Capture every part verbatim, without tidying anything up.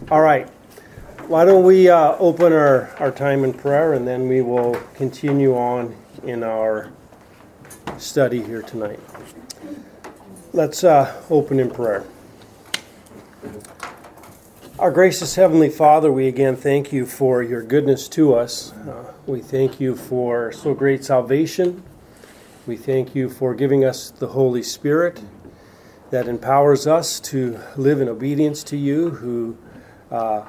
All right. Why don't we uh, open our, our time in prayer, and then we will continue on in our study here tonight. Let's uh, open in prayer. Our gracious Heavenly Father, we again thank you for your goodness to us. Uh, we thank you for so great salvation. We thank you for giving us the Holy Spirit that empowers us to live in obedience to you, who uh,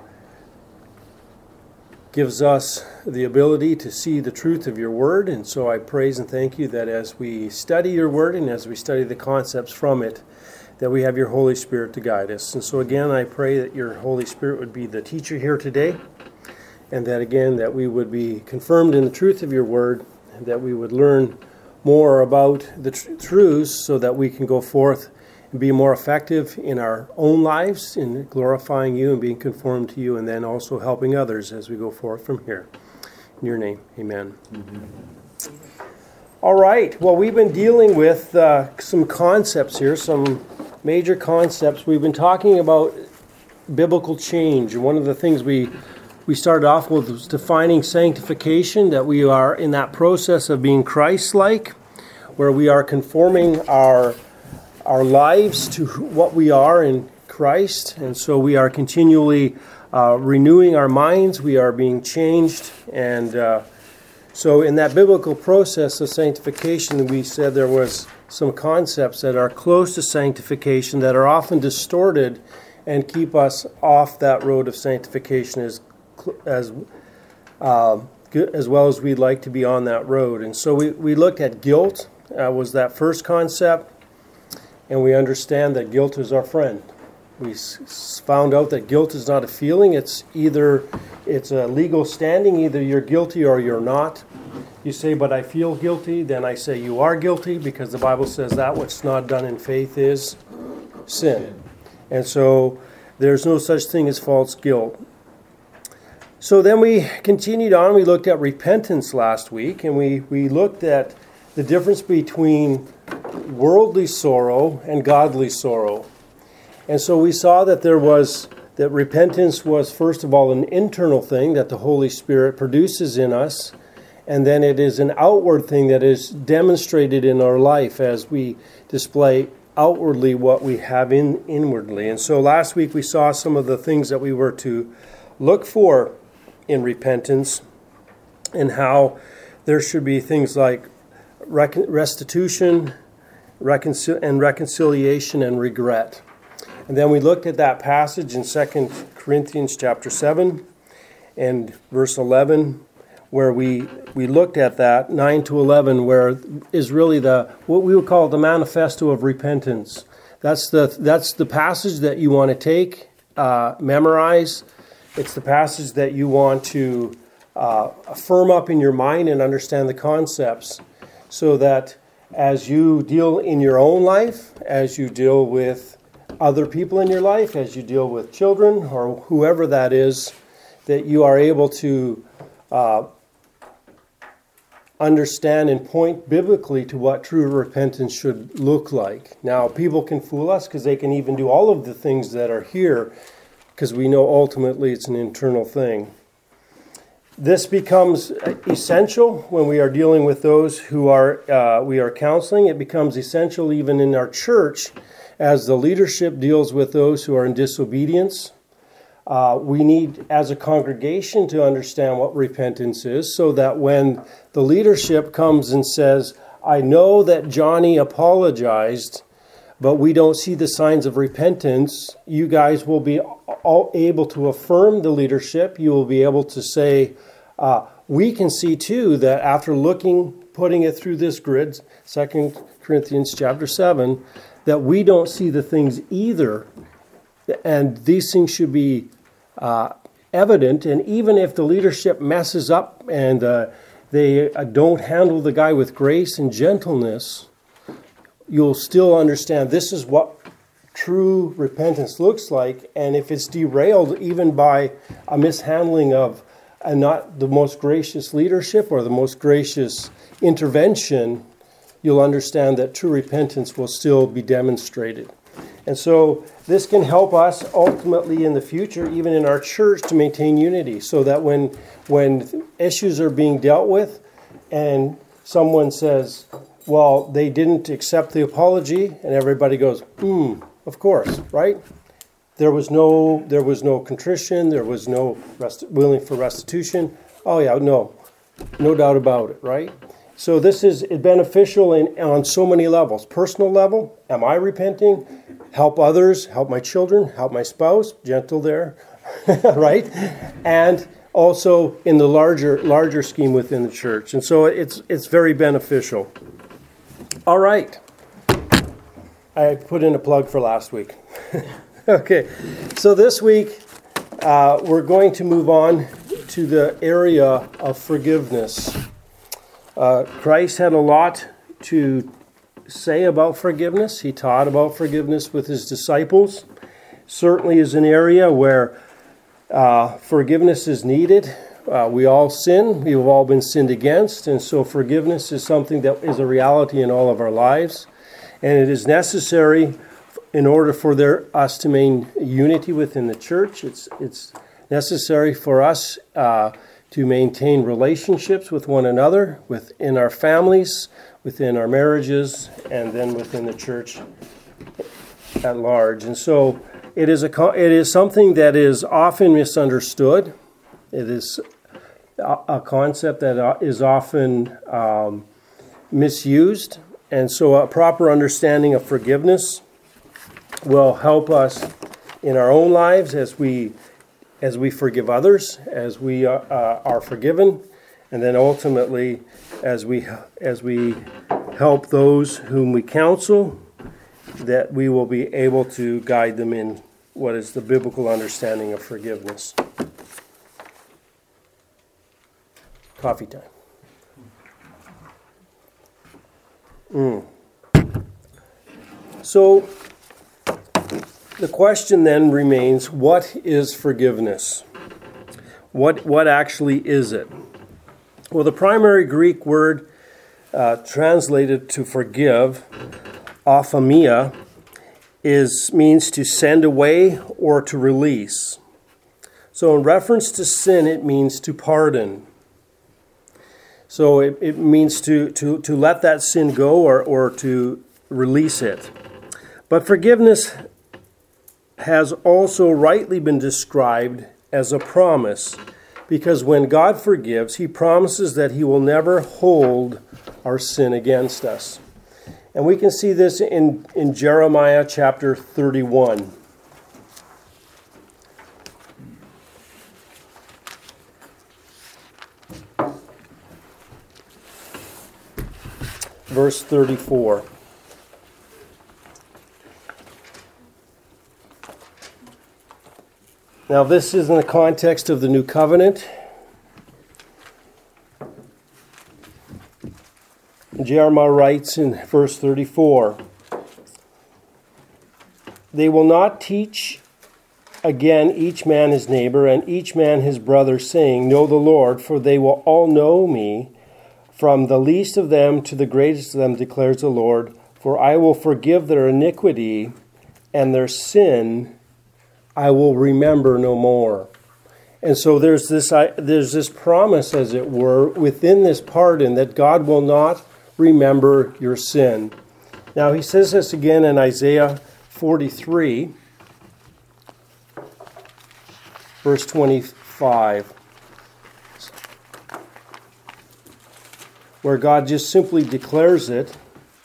gives us the ability to see the truth of your word. And so I praise and thank you that as we study your word and as we study the concepts from it, that we have your Holy Spirit to guide us. And so again, I pray that your Holy Spirit would be the teacher here today, and that again, that we would be confirmed in the truth of your word, and that we would learn more about the tr- truths so that we can go forth and be more effective in our own lives, in glorifying you and being conformed to you, and then also helping others as we go forth from here. In your name, amen. Mm-hmm. All right. Well, we've been dealing with uh, some concepts here, some major concepts. We've been talking about biblical change. And one of the things we we started off with was defining sanctification, that we are in that process of being Christ-like, where we are conforming our our lives to what we are in Christ. And so we are continually uh, renewing our minds. We are being changed. And uh, so in that biblical process of sanctification, we said there was some concepts that are close to sanctification that are often distorted and keep us off that road of sanctification as as uh, as well as we'd like to be on that road. And so we, we looked at guilt, uh, was that first concept. And we understand that guilt is our friend. We s- found out that guilt is not a feeling. It's either it's a legal standing. Either you're guilty or you're not. You say, but I feel guilty. Then I say you are guilty, because the Bible says that what's not done in faith is sin. And so there's no such thing as false guilt. So then we continued on. We looked at repentance last week, and we, we looked at the difference between worldly sorrow and godly sorrow. And so we saw that there was, that repentance was first of all an internal thing that the Holy Spirit produces in us, and then it is an outward thing that is demonstrated in our life as we display outwardly what we have in inwardly. And so last week we saw some of the things that we were to look for in repentance, and how there should be things like restitution, reconcil- and reconciliation and regret. And then we looked at that passage in Second Corinthians chapter seven and verse eleven, where we, we looked at that, nine to eleven, where is really the what we would call the manifesto of repentance. That's the that's the passage that you want to take, uh, memorize. It's the passage that you want to uh, firm up in your mind and understand the concepts, so that as you deal in your own life, as you deal with other people in your life, as you deal with children or whoever that is, that you are able to uh, understand and point biblically to what true repentance should look like. Now, people can fool us because they can even do all of the things that are here, because we know ultimately it's an internal thing. This becomes essential when we are dealing with those who are uh, we are counseling. It becomes essential even in our church as the leadership deals with those who are in disobedience. Uh, we need, as a congregation, to understand what repentance is, so that when the leadership comes and says, I know that Johnny apologized, but we don't see the signs of repentance, you guys will be all able to affirm the leadership. You will be able to say, uh, we can see too that after looking, putting it through this grid, Second Corinthians chapter seven, that we don't see the things either. And these things should be uh, evident. And even if the leadership messes up and uh, they uh, don't handle the guy with grace and gentleness, you'll still understand this is what true repentance looks like. And if it's derailed even by a mishandling of a not the most gracious leadership or the most gracious intervention, you'll understand that true repentance will still be demonstrated. And so this can help us ultimately in the future, even in our church, to maintain unity, so that when when issues are being dealt with and someone says, well, they didn't accept the apology, and everybody goes, hmm, of course, right? There was no there was no contrition, there was no rest, willing for restitution. Oh yeah, no, no doubt about it, right? So this is beneficial in, on so many levels. Personal level, am I repenting? Help others, help my children, help my spouse, gentle there, right? And also in the larger larger scheme within the church. And so it's it's very beneficial. All right. I put in a plug for last week. Okay. So this week uh, we're going to move on to the area of forgiveness. Uh, Christ had a lot to say about forgiveness. He taught about forgiveness with his disciples. Certainly is an area where uh, forgiveness is needed. Uh, we all sin. We've all been sinned against. And so forgiveness is something that is a reality in all of our lives. And it is necessary in order for there, us to maintain unity within the church. It's, it's necessary for us uh, to maintain relationships with one another, within our families, within our marriages, and then within the church at large. And so it is a it is something that is often misunderstood. It is a, a concept that is often um, misused. And so a proper understanding of forgiveness will help us in our own lives as we as we forgive others, as we uh, uh, are forgiven, and then ultimately as we as we help those whom we counsel, that we will be able to guide them in what is the biblical understanding of forgiveness. Coffee time. Mm. So the question then remains, what is forgiveness? What what actually is it? Well, the primary Greek word uh, translated to forgive, aphamia, is means to send away or to release. So in reference to sin, it means to pardon. So it, it means to, to, to let that sin go or, or to release it. But forgiveness has also rightly been described as a promise, because when God forgives, he promises that he will never hold our sin against us. And we can see this in, in Jeremiah chapter thirty-one. Verse thirty-four. Now, this is in the context of the New Covenant. Jeremiah writes in verse thirty-four, "They will not teach again each man his neighbor and each man his brother, saying, 'Know the Lord,' for they will all know me, from the least of them to the greatest of them, declares the Lord. For I will forgive their iniquity, and their sin I will remember no more." And so there's this there's this promise, as it were, within this pardon, that God will not remember your sin. Now he says this again in Isaiah forty-three, verse twenty-five, where God just simply declares it.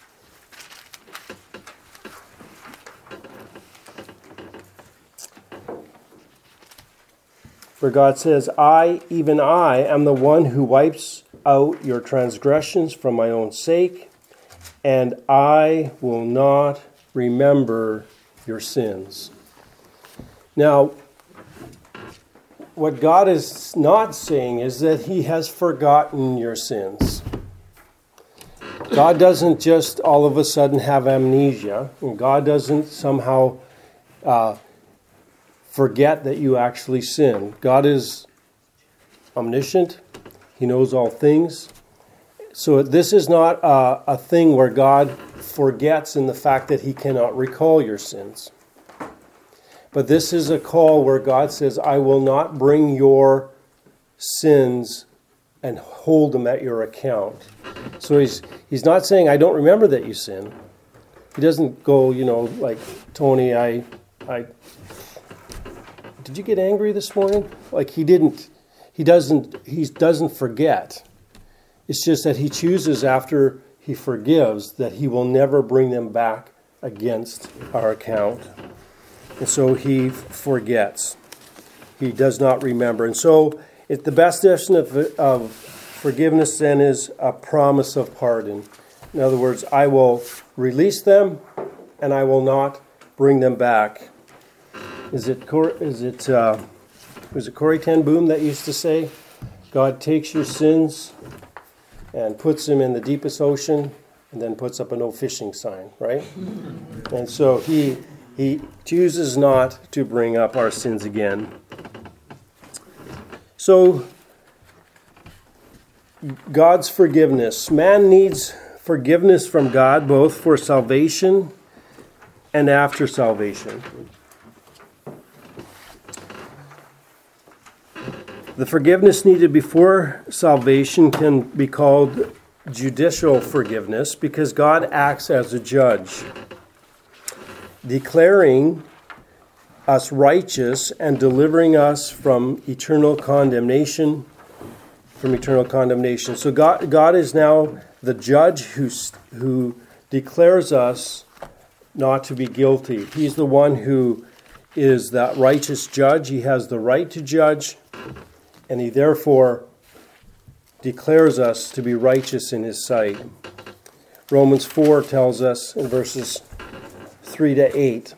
Where God says, "I, even I, am the one who wipes out your transgressions from my own sake, and I will not remember your sins." Now, what God is not saying is that he has forgotten your sins. God doesn't just all of a sudden have amnesia, and God doesn't somehow uh, forget that you actually sin. God is omniscient. He knows all things. So this is not a, a thing where God forgets in the fact that he cannot recall your sins. But this is a call where God says, I will not bring your sins and hold them at your account. So he's he's not saying, I don't remember that you sin. He doesn't go, you know, like, Tony, I, I, did you get angry this morning? Like he didn't, he doesn't, he doesn't forget. It's just that he chooses after he forgives that he will never bring them back against our account. And so he forgets. He does not remember. And so it, the best definition of, of forgiveness then is a promise of pardon. In other words, I will release them and I will not bring them back. Is it is it uh, was it Corrie ten Boom that used to say, God takes your sins and puts them in the deepest ocean and then puts up a no fishing sign, right? And so he he chooses not to bring up our sins again. So God's forgiveness. Man needs forgiveness from God both for salvation and after salvation. The forgiveness needed before salvation can be called judicial forgiveness because God acts as a judge, declaring us righteous and delivering us from eternal condemnation, from eternal condemnation. So God, God is now the judge who, who declares us not to be guilty. He's the one who is that righteous judge. He has the right to judge, and he therefore declares us to be righteous in his sight. Romans four tells us in verses three to eight,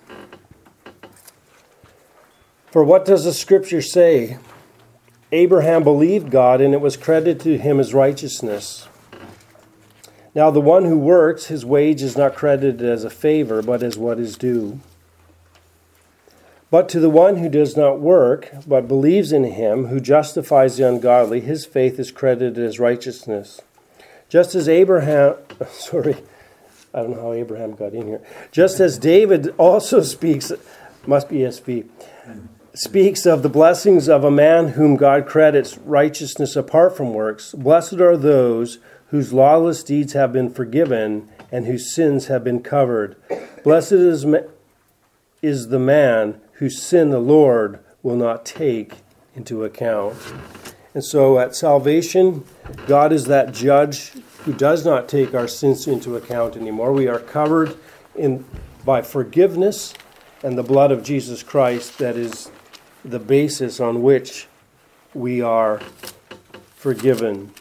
for what does the scripture say? Abraham believed God, and it was credited to him as righteousness. Now the one who works, his wage is not credited as a favor, but as what is due. But to the one who does not work, but believes in him who justifies the ungodly, his faith is credited as righteousness. Just as Abraham, sorry, I don't know how Abraham got in here. Just as David also speaks, must be E S V, speaks of the blessings of a man whom God credits righteousness apart from works. Blessed are those whose lawless deeds have been forgiven and whose sins have been covered. Blessed is, is the man whose sin the Lord will not take into account. And so at salvation, God is that judge who does not take our sins into account anymore. We are covered in by forgiveness and the blood of Jesus Christ that is the basis on which we are forgiven.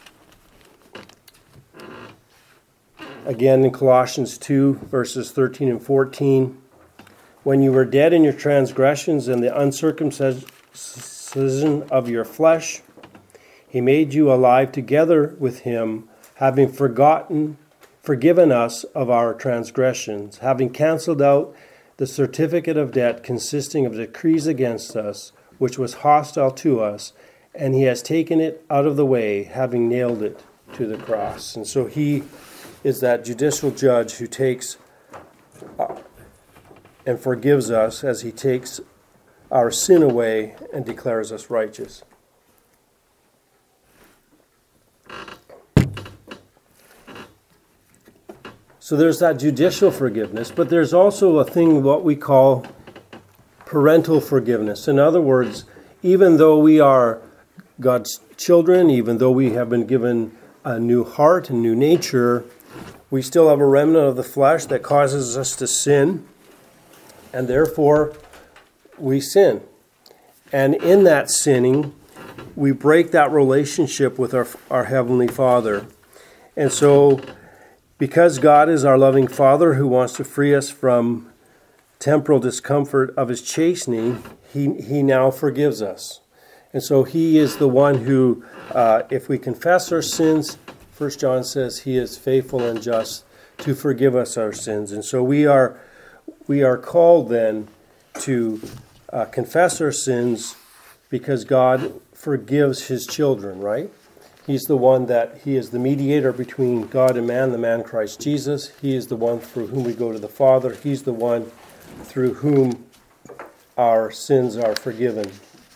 Again in Colossians two, verses thirteen and fourteen, when you were dead in your transgressions and the uncircumcision of your flesh, he made you alive together with him, having forgotten, forgiven us of our transgressions, having canceled out the certificate of debt consisting of decrees against us, which was hostile to us, and he has taken it out of the way, having nailed it to the cross. And so he is that judicial judge who takes uh, and forgives us as he takes our sin away and declares us righteous. So there's that judicial forgiveness, but there's also a thing what we call parental forgiveness. In other words, even though we are God's children, even though we have been given a new heart and new nature, we still have a remnant of the flesh that causes us to sin, and therefore we sin. And in that sinning, we break that relationship with our, our Heavenly Father. And so, because God is our loving Father who wants to free us from temporal discomfort of his chastening, he, he now forgives us. And so he is the one who, uh, if we confess our sins, First John says he is faithful and just to forgive us our sins. And so we are we are called then to uh, confess our sins because God forgives his children, right? He's the one that he is the mediator between God and man, the man Christ Jesus. He is the one through whom we go to the Father. He's the one through whom our sins are forgiven.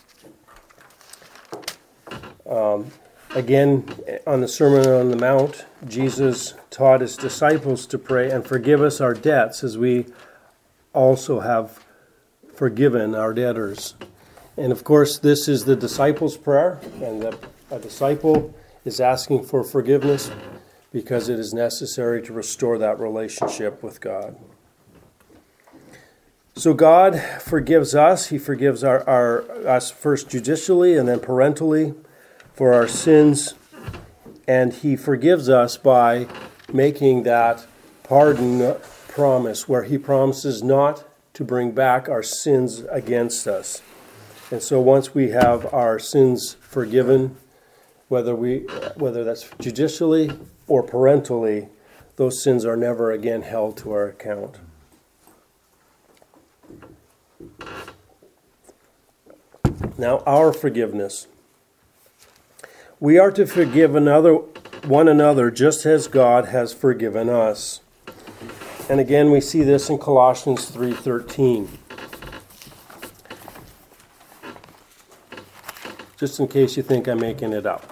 Um, again, on the Sermon on the Mount, Jesus taught his disciples to pray and forgive us our debts as we also have forgiven our debtors. And of course, this is the disciples' prayer, and the, a disciple is asking for forgiveness because it is necessary to restore that relationship with God. So God forgives us. He forgives our, our us first judicially and then parentally for our sins. And he forgives us by making that pardon promise where he promises not to bring back our sins against us. And so once we have our sins forgiven, whether we whether that's judicially or parentally, those sins are never again held to our account. Now, our forgiveness. We are to forgive another, one another just as God has forgiven us. And again, we see this in Colossians three thirteen. Just in case you think I'm making it up.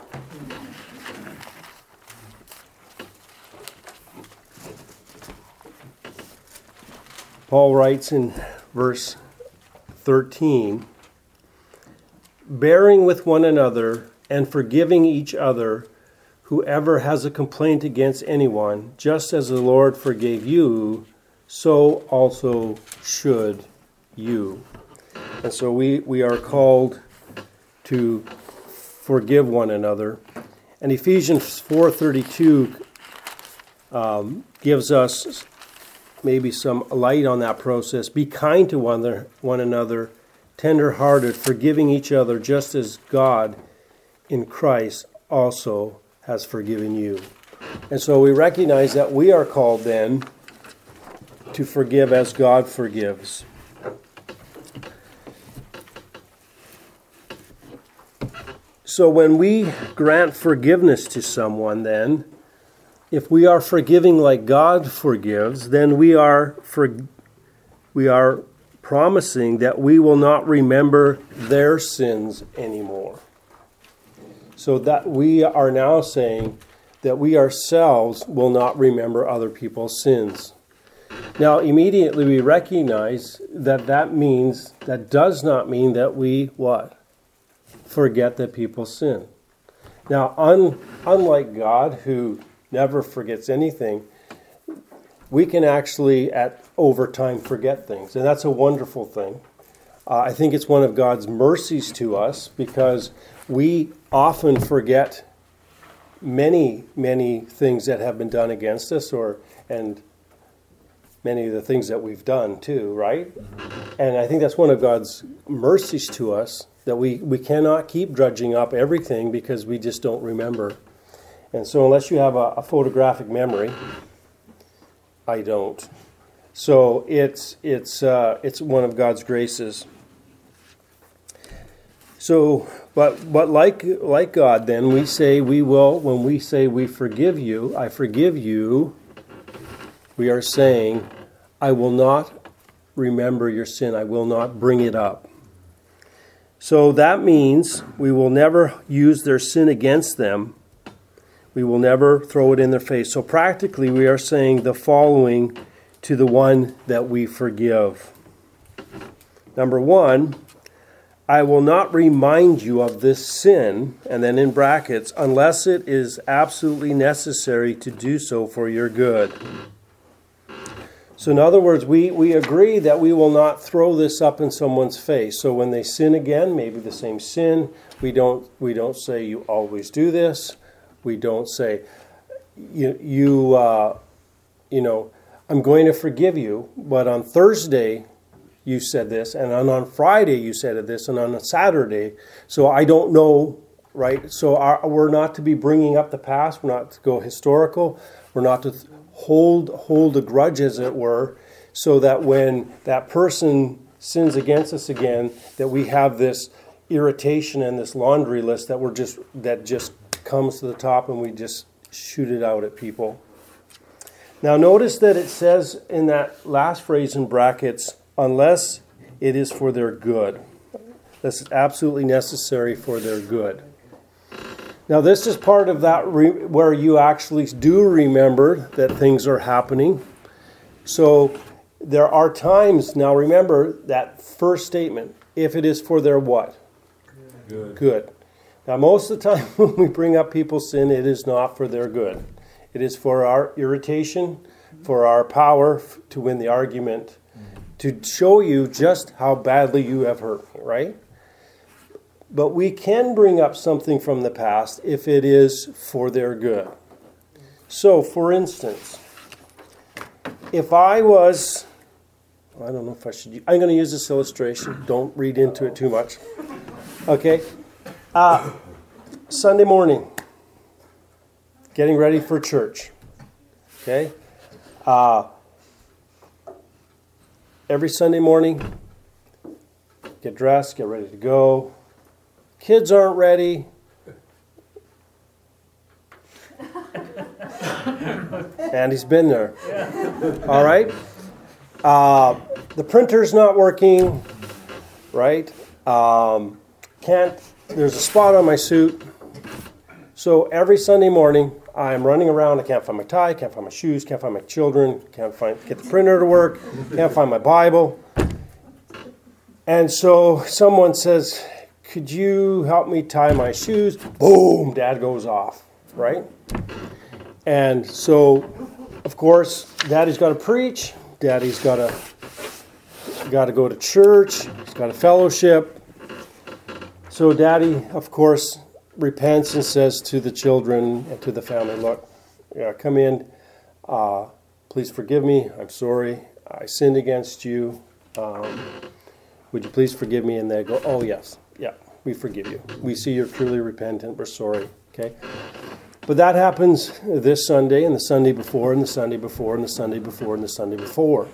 Paul writes in verse thirteen, bearing with one another and forgiving each other, whoever has a complaint against anyone, just as the Lord forgave you, so also should you. And so we, we are called to forgive one another. And Ephesians four thirty-two um, gives us maybe some light on that process. Be kind to one another, one another, tender-hearted, forgiving each other, just as God in Christ also has forgiven you. And so we recognize that we are called then to forgive as God forgives. So when we grant forgiveness to someone then, if we are forgiving like God forgives, then we are for, we are promising that we will not remember their sins anymore. So that we are now saying that we ourselves will not remember other people's sins. Now, immediately we recognize that that means, that does not mean that we, what? Forget that people sin. Now, un, unlike God, who never forgets anything, we can actually, at over time, forget things. And that's a wonderful thing. Uh, I think it's one of God's mercies to us because we often forget many, many things that have been done against us, or and many of the things that we've done too, right? And I think that's one of God's mercies to us, that we, we cannot keep drudging up everything because we just don't remember. And so unless you have a, a photographic memory, I don't. So it's it's uh, it's one of God's graces. So, but but like like God, then we say we will, when we say we forgive you, I forgive you, we are saying, I will not remember your sin. I will not bring it up. So that means we will never use their sin against them. We will never throw it in their face. So practically we are saying the following to the one that we forgive. Number one, I will not remind you of this sin, and then in brackets, unless it is absolutely necessary to do so for your good. So in other words, we, we agree that we will not throw this up in someone's face. So when they sin again, maybe the same sin, we don't we don't say you always do this. We don't say you you uh, you know I'm going to forgive you, but on Thursday you said this, and on, on Friday you said this, and on a Saturday. So I don't know, right? So our, we're not to be bringing up the past. We're not to go historical. We're not to th- hold hold a grudge, as it were, so that when that person sins against us again, that we have this irritation and this laundry list that we're just that just comes to the top and we just shoot it out at people. Now notice that it says in that last phrase in brackets, unless it is for their good. That's absolutely necessary for their good. Now this is part of that re- where you actually do remember that things are happening. So there are times, now remember that first statement, if it is for their what? Good. Good. Now most of the time when we bring up people's sin, it is not for their good. It is for our irritation, for our power to win the argument, to show you just how badly you have hurt me, right? But we can bring up something from the past if it is for their good. So, for instance, if I was, I don't know if I should, I'm going to use this illustration. Don't read into it too much. Okay. Uh, Sunday morning, getting ready for church. Okay. Uh, every Sunday morning, get dressed, get ready to go. Kids aren't ready. Andy's been there. All right. Uh, the printer's not working. Right. Um, can't. There's a spot on my suit. So every Sunday morning, I'm running around. I can't find my tie. Can't find my shoes. Can't find my children. Can't find get the printer to work. Can't find my Bible. And so someone says, could you help me tie my shoes? Boom, Dad goes off, right? And so, of course, Daddy's got to preach. Daddy's got to got to go to church. He's got a fellowship. So Daddy, of course, repents and says to the children and to the family, look, yeah, come in. Uh, please forgive me. I'm sorry. I sinned against you. Um, would you please forgive me? And they go, oh, yes. Yeah, we forgive you. We see you're truly repentant. We're sorry. Okay? But that happens this Sunday and the Sunday before and the Sunday before and the Sunday before and the Sunday before.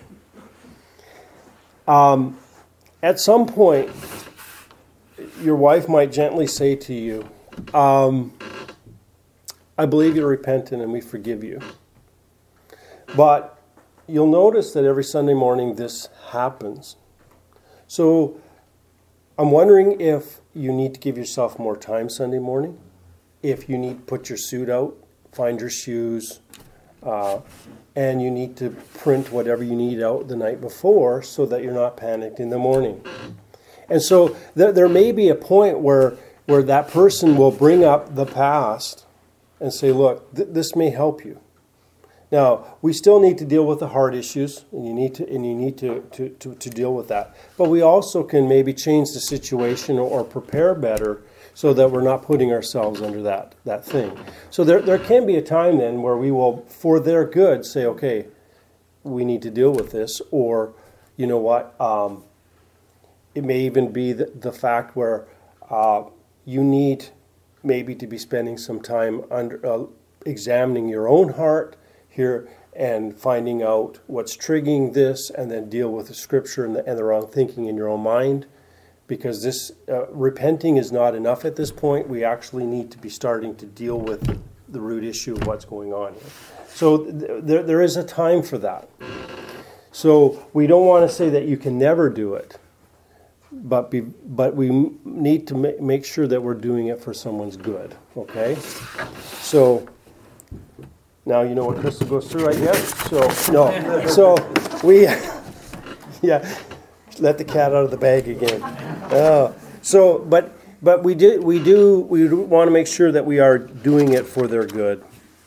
Um, at some point, your wife might gently say to you, um, I believe you're repentant and we forgive you. But you'll notice that every Sunday morning this happens. So I'm wondering if you need to give yourself more time Sunday morning. If you need to put your suit out, find your shoes, uh, and you need to print whatever you need out the night before so that you're not panicked in the morning. And so th- there may be a point where, where that person will bring up the past and say, look, th- this may help you. Now, we still need to deal with the heart issues, and you need to and you need to, to, to, to deal with that. But we also can maybe change the situation or, or prepare better so that we're not putting ourselves under that, that thing. So there, there can be a time then where we will, for their good, say, okay, we need to deal with this. Or, you know what, um, it may even be the, the fact where uh, you need maybe to be spending some time under uh, examining your own heart here and finding out what's triggering this, and then deal with the scripture and the, and the wrong thinking in your own mind. Because this uh, repenting is not enough at this point. We actually need to be starting to deal with the root issue of what's going on here. So th- there, there is a time for that. So we don't want to say that you can never do it, but be, but we m- need to ma- make sure that we're doing it for someone's good. Okay? So now you know what Crystal goes through, I guess. So no, so we, yeah. Let the cat out of the bag again. Uh, so, but but we do we do we do want to make sure that we are doing it for their good.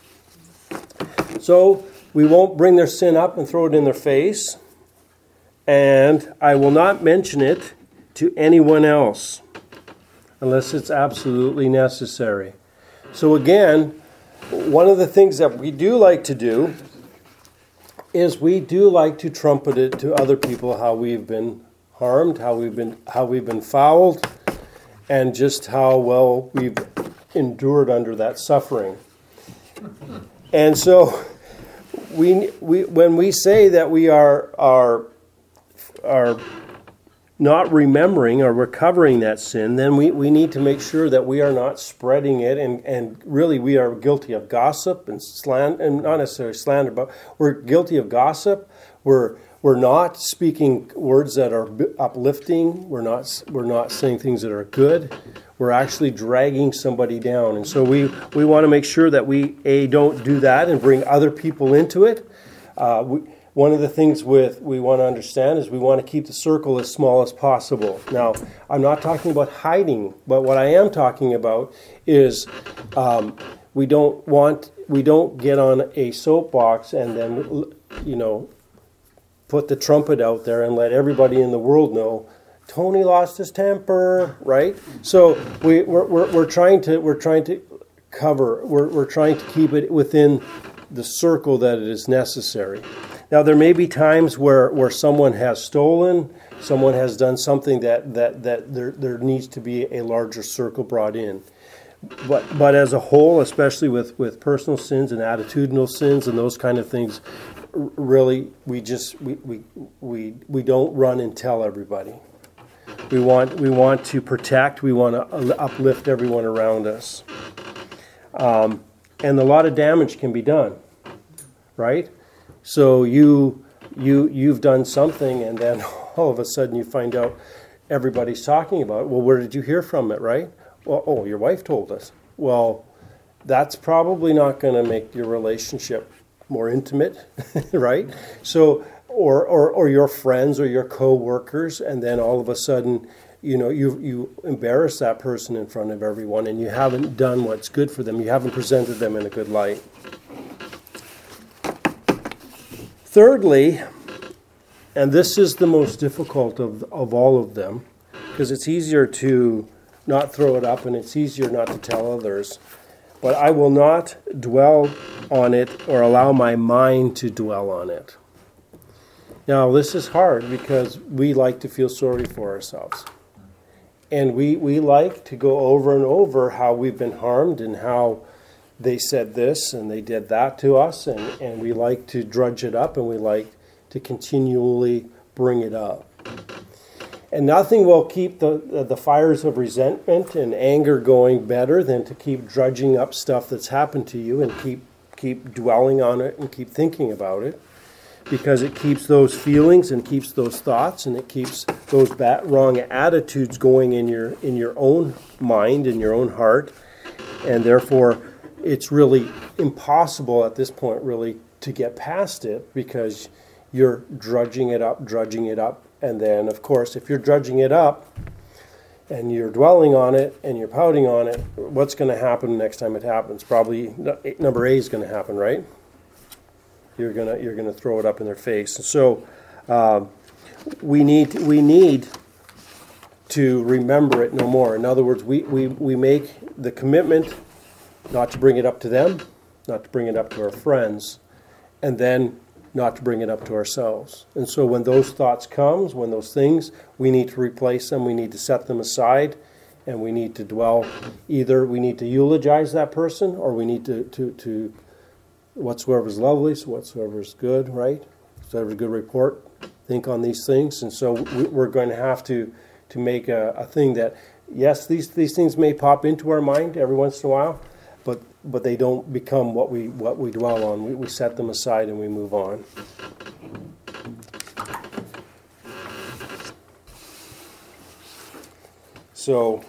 So we won't bring their sin up and throw it in their face, and I will not mention it to anyone else unless it's absolutely necessary. So again, one of the things that we do like to do is we do like to trumpet it to other people how we've been harmed, how we've been how we've been fouled, and just how well we've endured under that suffering. And so we we when we say that we are are are not remembering or recovering that sin, then we, we need to make sure that we are not spreading it, and, and really we are guilty of gossip and slander, and not necessarily slander, but we're guilty of gossip. We're we're not speaking words that are uplifting. We're not we're not saying things that are good. We're actually dragging somebody down. And so we, we want to make sure that we, A, don't do that and bring other people into it. Uh, we, one of the things with we want to understand is we want to keep the circle as small as possible. Now, I'm not talking about hiding, but what I am talking about is um, we don't want we don't get on a soapbox and then, you know, put the trumpet out there and let everybody in the world know Tony lost his temper, right? So we, we're, we're we're trying to we're trying to cover we're we're trying to keep it within the circle that it is necessary. Now, there may be times where, where someone has stolen, someone has done something that, that, that there, there needs to be a larger circle brought in. But but as a whole, especially with, with personal sins and attitudinal sins and those kind of things, really we just we we we, we don't run and tell everybody. We want we want to protect, we want to uplift everyone around us. Um, and a lot of damage can be done, right? So you you you've done something, and then all of a sudden you find out everybody's talking about it. Well, where did you hear from it, right? Well, oh, your wife told us. Well, that's probably not going to make your relationship more intimate, right? So, or, or or your friends or your co-workers, and then all of a sudden, you know, you you embarrass that person in front of everyone, and you haven't done what's good for them. You haven't presented them in a good light. Thirdly, and this is the most difficult of, of all of them, because it's easier to not throw it up and it's easier not to tell others, but I will not dwell on it or allow my mind to dwell on it. Now, this is hard because we like to feel sorry for ourselves. And we, we like to go over and over how we've been harmed and how they said this and they did that to us, and, and we like to drudge it up and we like to continually bring it up. And nothing will keep the, the fires of resentment and anger going better than to keep drudging up stuff that's happened to you and keep keep dwelling on it and keep thinking about it, because it keeps those feelings and keeps those thoughts and it keeps those bad, wrong attitudes going in your in your own mind, in your own heart, and therefore it's really impossible at this point really to get past it, because you're drudging it up, drudging it up. And then, of course, if you're drudging it up and you're dwelling on it and you're pouting on it, what's going to happen next time it happens? Probably number A is going to happen, right? You're gonna you're gonna throw it up in their face. And so uh, we need we need to remember it no more. In other words, we, we, we make the commitment not to bring it up to them, not to bring it up to our friends, and then not to bring it up to ourselves. And so when those thoughts come, when those things, we need to replace them, we need to set them aside, and we need to dwell. Either we need to eulogize that person, or we need to, to, to whatsoever is lovely, so whatsoever is good, right? Whatsoever is good report, think on these things. And so we, we're going to have to, to make a, a thing that, yes, these, these things may pop into our mind every once in a while, but but they don't become what we what we dwell on. We, we set them aside and we move on. So,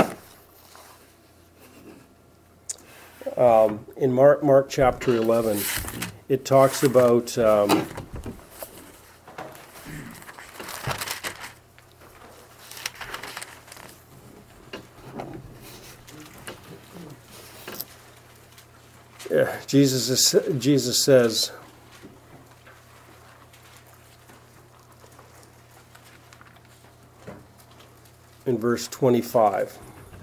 um, in Mark Mark chapter eleven, it talks about um, Jesus is, Jesus says, in verse twenty-five,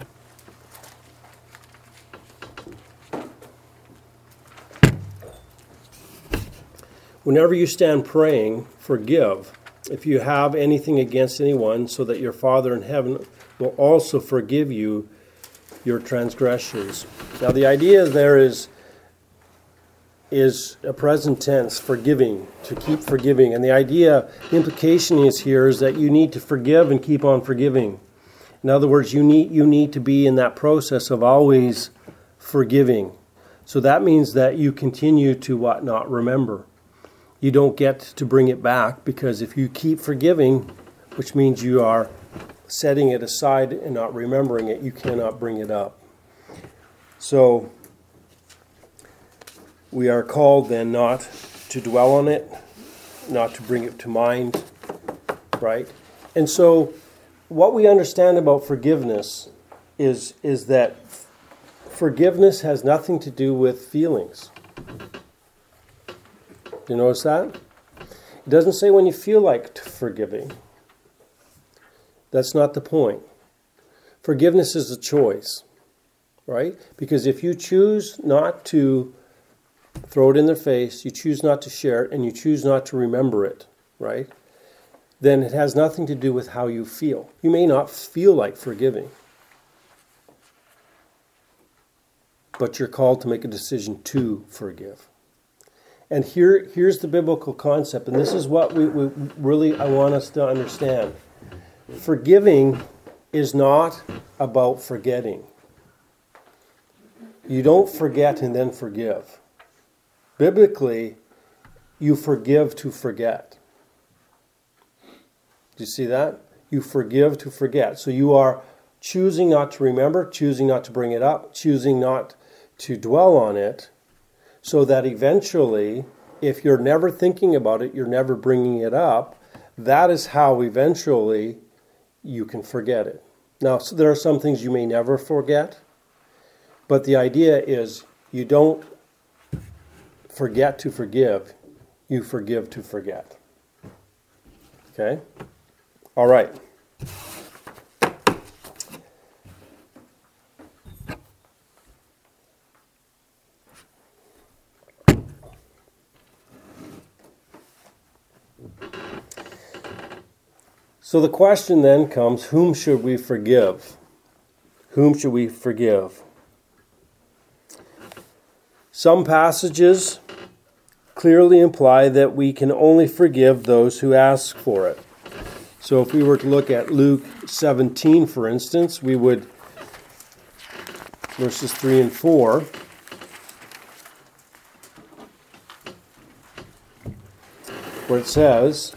whenever you stand praying, forgive if you have anything against anyone, so that your Father in heaven will also forgive you your transgressions. Now, the idea there is, is a present tense, forgiving, to keep forgiving. And the idea, the implication is here is that you need to forgive and keep on forgiving. In other words, you need you need to be in that process of always forgiving. So that means that you continue to what? Not remember. You don't get to bring it back, because if you keep forgiving, which means you are setting it aside and not remembering it, you cannot bring it up. So we are called then not to dwell on it, not to bring it to mind, right? And so what we understand about forgiveness is, is that forgiveness has nothing to do with feelings. You notice that? It doesn't say when you feel like forgiving. That's not the point. Forgiveness is a choice, right? Because if you choose not to throw it in their face, you choose not to share it, and you choose not to remember it, right? Then it has nothing to do with how you feel. You may not feel like forgiving, but you're called to make a decision to forgive. And here, here's the biblical concept, and this is what we, we really I want us to understand. Forgiving is not about forgetting. You don't forget and then forgive. Biblically, you forgive to forget. Do you see that? You forgive to forget. So you are choosing not to remember, choosing not to bring it up, choosing not to dwell on it, so that eventually, if you're never thinking about it, you're never bringing it up, that is how eventually you can forget it. Now, so there are some things you may never forget, but the idea is you don't forget to forgive, you forgive to forget. Okay? All right. So the question then comes, whom should we forgive? Whom should we forgive? Some passages clearly imply that we can only forgive those who ask for it. So if we were to look at Luke seventeen, for instance, we would, verses three and four, where it says,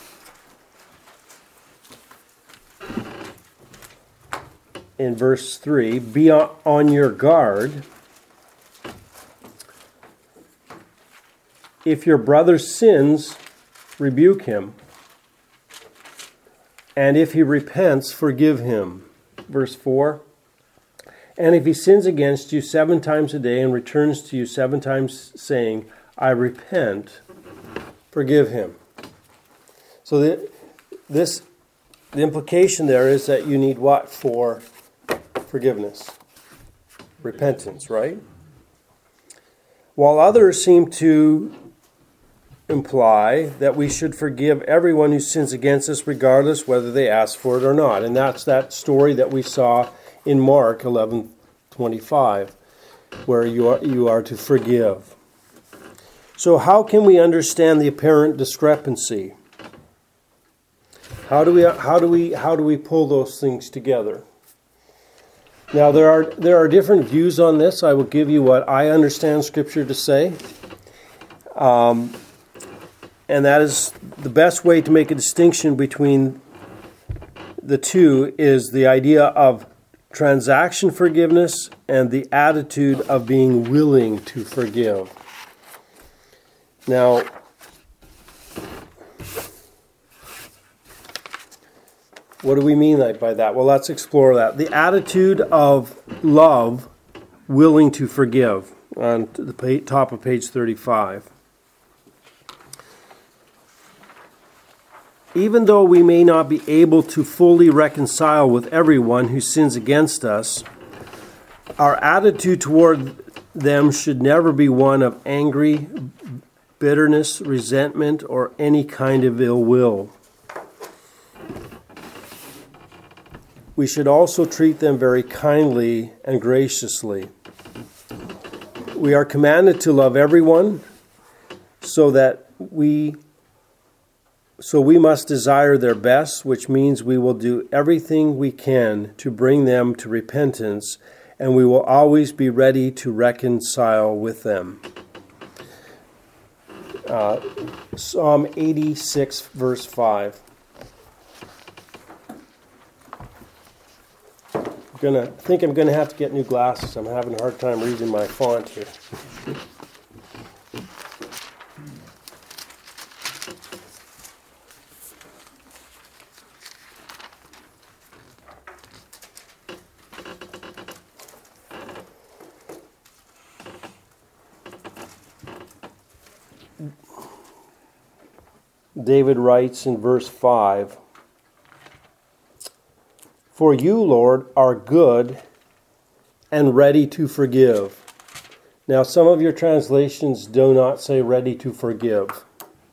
in verse three, be on your guard. If your brother sins, rebuke him. And if he repents, forgive him. Verse four, and if he sins against you seven times a day and returns to you seven times saying, I repent, forgive him. So the, this, the implication there is that you need what for forgiveness? Repentance, right? While others seem to imply that we should forgive everyone who sins against us regardless whether they ask for it or not. And that's that story that we saw in Mark eleven twenty-five, where you are, you are to forgive. So how can we understand the apparent discrepancy? How do we how do we how do we pull those things together? Now there are there are different views on this. I will give you what I understand Scripture to say. Um, and that is the best way to make a distinction between the two is the idea of transaction forgiveness and the attitude of being willing to forgive. Now, what do we mean by that? Well, let's explore that. The attitude of love, willing to forgive, on the top of page thirty-five. Even though we may not be able to fully reconcile with everyone who sins against us, our attitude toward them should never be one of angry, bitterness, resentment, or any kind of ill will. We should also treat them very kindly and graciously. We are commanded to love everyone, so that we so we must desire their best, which means we will do everything we can to bring them to repentance, and we will always be ready to reconcile with them. Uh, Psalm eighty-six, verse five. I'm gonna I think I'm gonna have to get new glasses. I'm having a hard time reading my font here. David writes in verse five, "For you, Lord, are good and ready to forgive." Now, some of your translations do not say ready to forgive.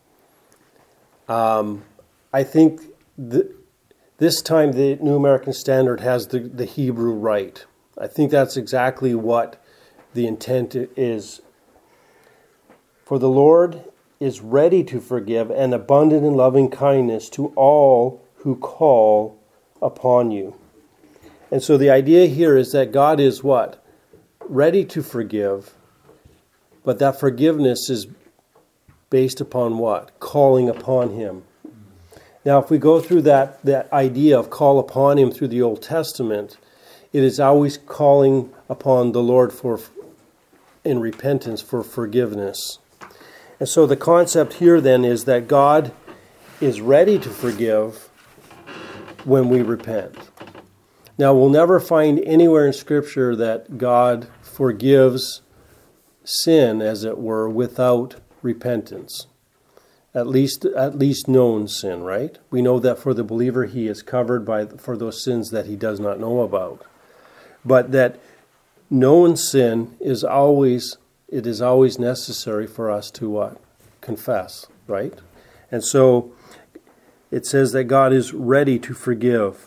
Um, I think th- this time the New American Standard has the, the Hebrew right. I think that's exactly what the intent is. For the Lord is ready to forgive and abundant in loving kindness to all who call upon you. And so the idea here is that God is what? Ready to forgive, but that forgiveness is based upon what? Calling upon Him. Now, if we go through that, that idea of call upon Him through the Old Testament, it is always calling upon the Lord for in repentance for forgiveness. And so the concept here then is that God is ready to forgive when we repent. Now, we'll never find anywhere in Scripture that God forgives sin, as it were, without repentance. At least, at least known sin, right? We know that for the believer, he is covered by for those sins that he does not know about. But that known sin is always It is always necessary for us to what? Confess, right? And so it says that God is ready to forgive.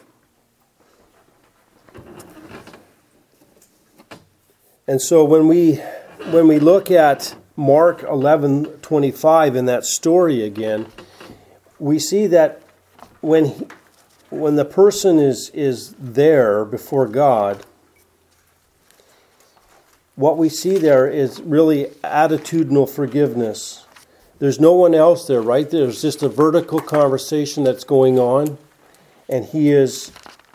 And so when we when we look at Mark eleven twenty-five in that story again, we see that when he, when the person is is there before God, what we see there is really attitudinal forgiveness. There's no one else there, right? There's just a vertical conversation that's going on, and he is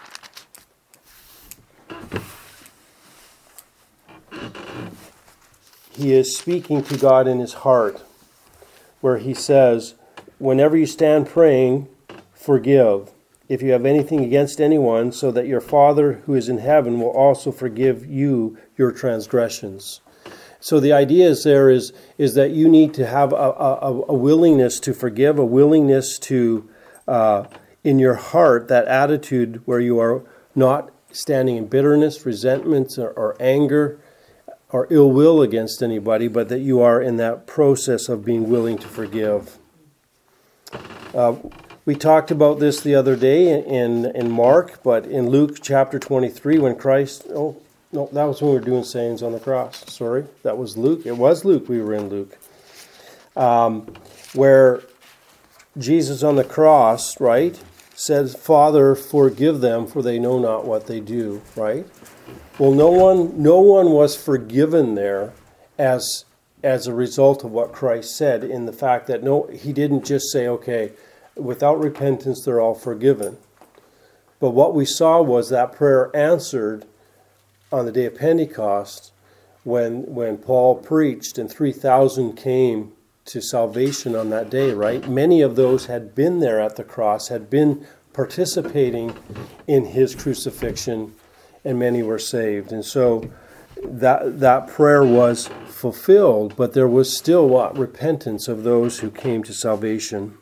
he is speaking to God in his heart, where he says, "Whenever you stand praying, forgive if you have anything against anyone, so that your Father who is in heaven will also forgive you your transgressions." So the idea is there is, is that you need to have a, a, a willingness to forgive, a willingness to, uh, in your heart, that attitude where you are not standing in bitterness, resentment, or, or anger, or ill will against anybody, but that you are in that process of being willing to forgive. Uh, We talked about this the other day in, in Mark, but in Luke chapter twenty-three, when Christ... Oh, no, that was when we were doing sayings on the cross. Sorry, that was Luke. It was Luke. We were in Luke. Um, where Jesus on the cross, right, says, "Father, forgive them, for they know not what they do," right? Well, no one no one was forgiven there as, as a result of what Christ said, in the fact that no, he didn't just say, okay, without repentance, they're all forgiven. But what we saw was that prayer answered on the day of Pentecost, when when Paul preached and three thousand came to salvation on that day, right? Many of those had been there at the cross, had been participating in his crucifixion, and many were saved. And so that that prayer was fulfilled, but there was still what? Repentance of those who came to salvation.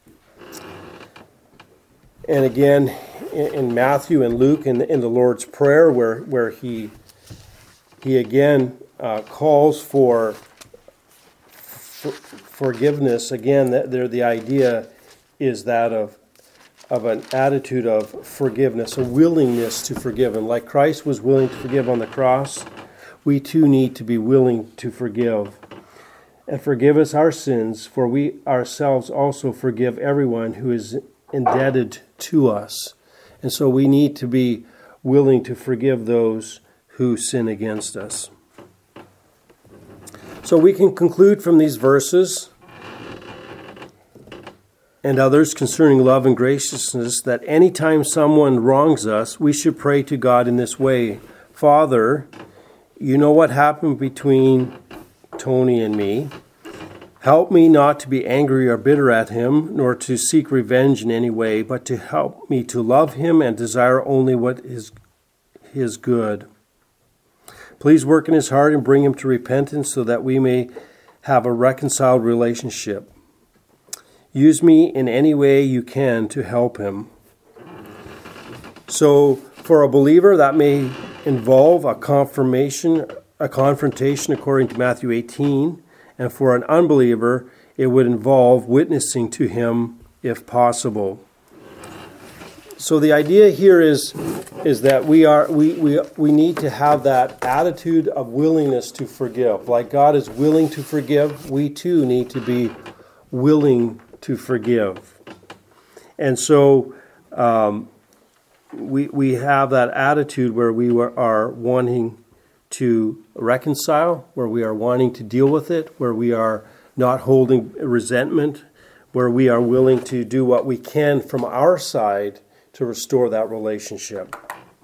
And again, in Matthew and Luke, in, in the Lord's Prayer, where, where he he again uh, calls for, for forgiveness, again, that there the idea is that of of an attitude of forgiveness, a willingness to forgive. And like Christ was willing to forgive on the cross, we too need to be willing to forgive. and forgive us our sins, for we ourselves also forgive everyone who is indebted to us. And so we need to be willing to forgive those who sin against us. So we can conclude from these verses and others concerning love and graciousness that anytime someone wrongs us, we should pray to God in this way. Father, you know what happened between Tony and me. Help me not to be angry or bitter at him, nor to seek revenge in any way, but to help me to love him and desire only what is his good. Please work in his heart and bring him to repentance so that we may have a reconciled relationship. Use me in any way you can to help him. So for a believer, that may involve a confirmation, a confrontation according to Matthew eighteen. And for an unbeliever, it would involve witnessing to him if possible. So the idea here is, is that we are we, we we need to have that attitude of willingness to forgive. Like God is willing to forgive, we too need to be willing to forgive. And so um, we we have that attitude where we are wanting to reconcile, where we are wanting to deal with it, where we are not holding resentment, where we are willing to do what we can from our side to restore that relationship.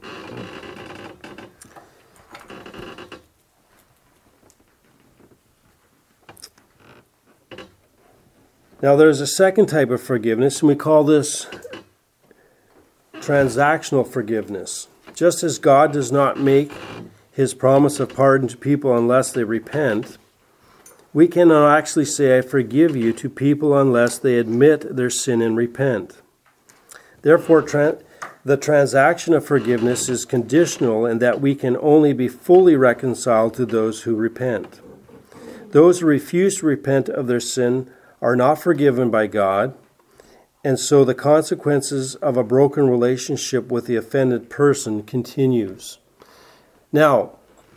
Now there's a second type of forgiveness, and we call this transactional forgiveness. Just as God does not make his promise of pardon to people unless they repent, we cannot actually say, I forgive you to people unless they admit their sin and repent. Therefore, tra- the transaction of forgiveness is conditional in that we can only be fully reconciled to those who repent. Those who refuse to repent of their sin are not forgiven by God, and so the consequences of a broken relationship with the offended person continues. Now,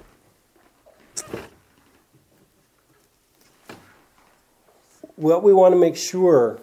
what we want to make sure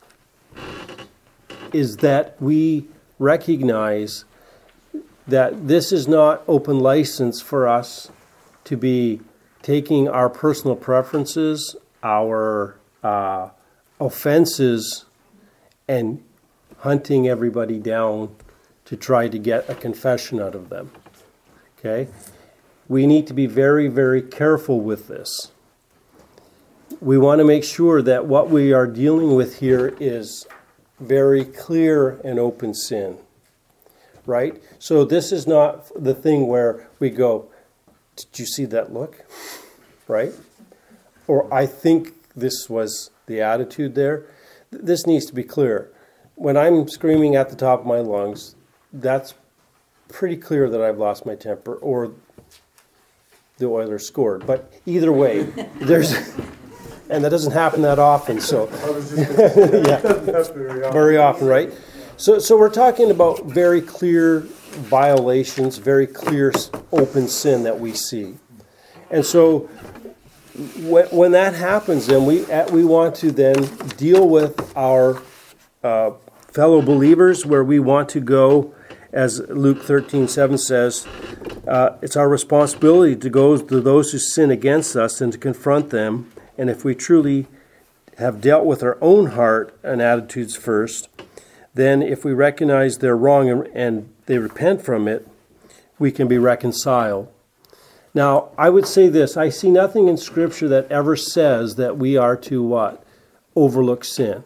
is that we recognize that this is not open license for us to be taking our personal preferences, our uh, offenses, and hunting everybody down to try to get a confession out of them. Okay? We need to be very, very careful with this. We want to make sure that what we are dealing with here is very clear and open sin. Right? So this is not the thing where we go, did you see that look? Right? Or I think this was the attitude there. This needs to be clear. When I'm screaming at the top of my lungs, that's pretty clear that I've lost my temper or the Oilers scored. But either way, there's, and that doesn't happen that often. So, yeah, very often. very often, right? So, so we're talking about very clear violations, very clear open sin that we see, and so when, when that happens, then we we want to then deal with our uh, fellow believers, where we want to go. As Luke thirteen seven says, uh, it's our responsibility to go to those who sin against us and to confront them. And if we truly have dealt with our own heart and attitudes first, then if we recognize they're wrong and, and they repent from it, we can be reconciled. Now, I would say this. I see nothing in Scripture that ever says that we are to what? Overlook sin.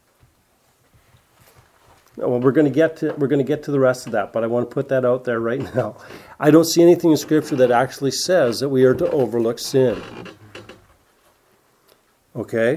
Well, we're going to get to we're going to get to the rest of that, but I want to put that out there right now. I don't see anything in Scripture that actually says that we are to overlook sin. Okay?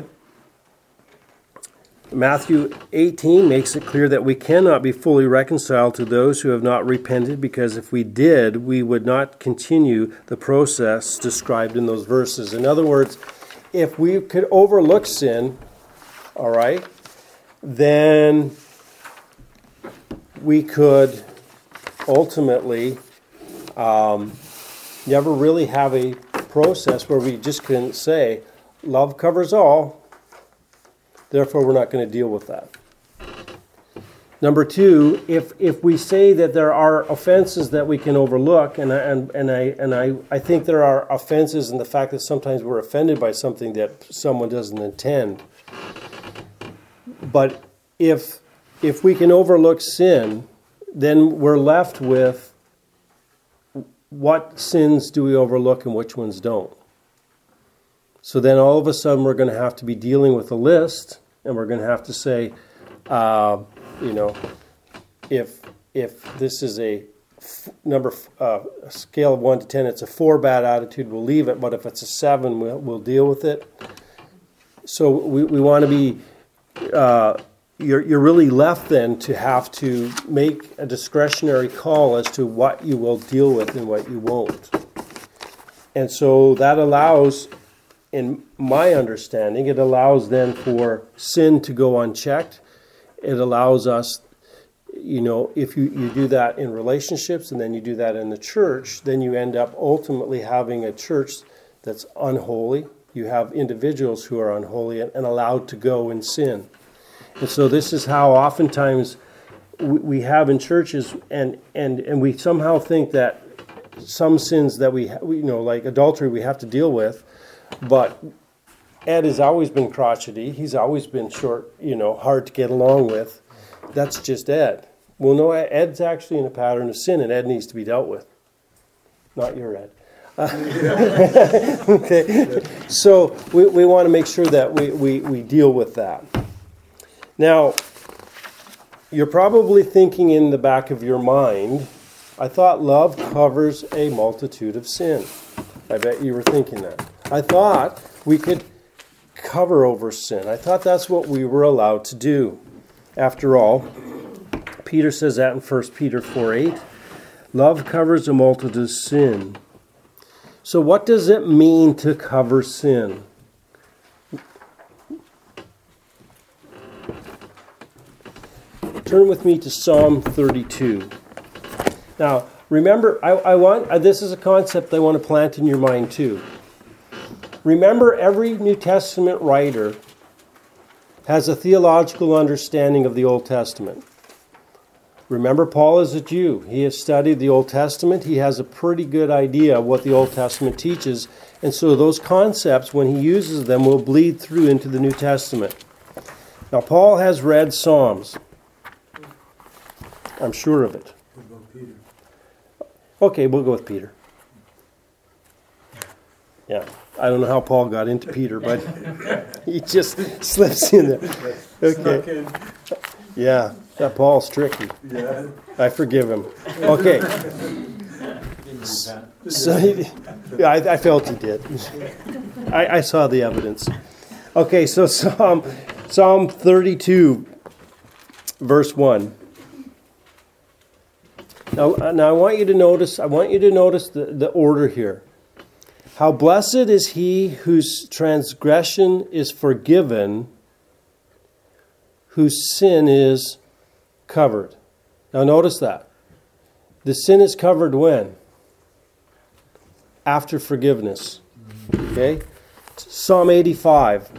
Matthew eighteen makes it clear that we cannot be fully reconciled to those who have not repented, because if we did, we would not continue the process described in those verses. In other words, if we could overlook sin, all right, then we could ultimately um, never really have a process where we just can say, love covers all. Therefore, we're not going to deal with that. Number two, if if we say that there are offenses that we can overlook, and I, and and I and I, I think there are offenses in the fact that sometimes we're offended by something that someone doesn't intend. But if if we can overlook sin, then we're left with what sins do we overlook and which ones don't. So then all of a sudden we're going to have to be dealing with a list, and we're going to have to say, uh, you know, if if this is a f- number uh, a scale of one to ten, it's a four bad attitude, we'll leave it. But if it's a seven, we'll, we'll deal with it. So we, we want to be, uh, you're you're really left then to have to make a discretionary call as to what you will deal with and what you won't. And so that allows, in my understanding, it allows then for sin to go unchecked. It allows us, you know, if you, you do that in relationships and then you do that in the church, then you end up ultimately having a church that's unholy. You have individuals who are unholy and, and allowed to go in sin. And so this is how oftentimes we, we have in churches, and, and, and we somehow think that some sins that we, we, you know, like adultery, we have to deal with, but Ed has always been crotchety. He's always been short, you know, hard to get along with. That's just Ed. Well, no, Ed's actually in a pattern of sin, and Ed needs to be dealt with. Not your Ed. Uh, okay. So we, we want to make sure that we, we, we deal with that. Now, you're probably thinking in the back of your mind, I thought love covers a multitude of sin. I bet you were thinking that. I thought we could cover over sin. I thought that's what we were allowed to do. After all, Peter says that in First Peter four eight. Love covers a multitude of sin. So what does it mean to cover sin? Turn with me to Psalm thirty-two. Now, remember, I, I want uh, this is a concept I want to plant in your mind too. Remember, every New Testament writer has a theological understanding of the Old Testament. Remember, Paul is a Jew. He has studied the Old Testament. He has a pretty good idea of what the Old Testament teaches. And so those concepts, when he uses them, will bleed through into the New Testament. Now, Paul has read Psalms. I'm sure of it. What about Peter? Okay, we'll go with Peter. Yeah. I don't know how Paul got into Peter, but he just slips in there. Okay. Yeah, that Paul's tricky. Yeah. I forgive him. Okay. So he, yeah, I, I felt he did. I, I saw the evidence. Okay, so Psalm Psalm thirty-two, verse one. Now, now I want you to notice. I want you to notice the, the order here. How blessed is he whose transgression is forgiven, whose sin is covered. Now notice that. The sin is covered when? After forgiveness. Okay? Psalm eighty-five.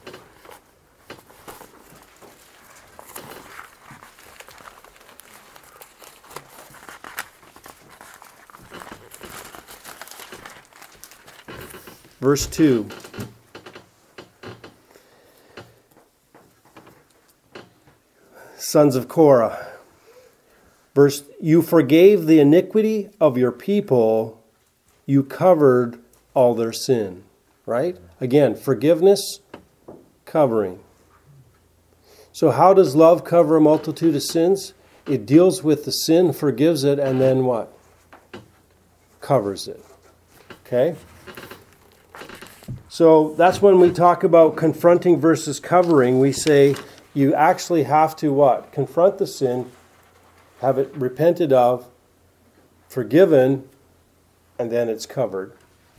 Verse two. Sons of Korah. Verse, you forgave the iniquity of your people, you covered all their sin. Right? Again, forgiveness, covering. So how does love cover a multitude of sins? It deals with the sin, forgives it, and then what? Covers it. Okay? So that's when we talk about confronting versus covering. We say you actually have to what? Confront the sin, have it repented of, forgiven, and then it's covered.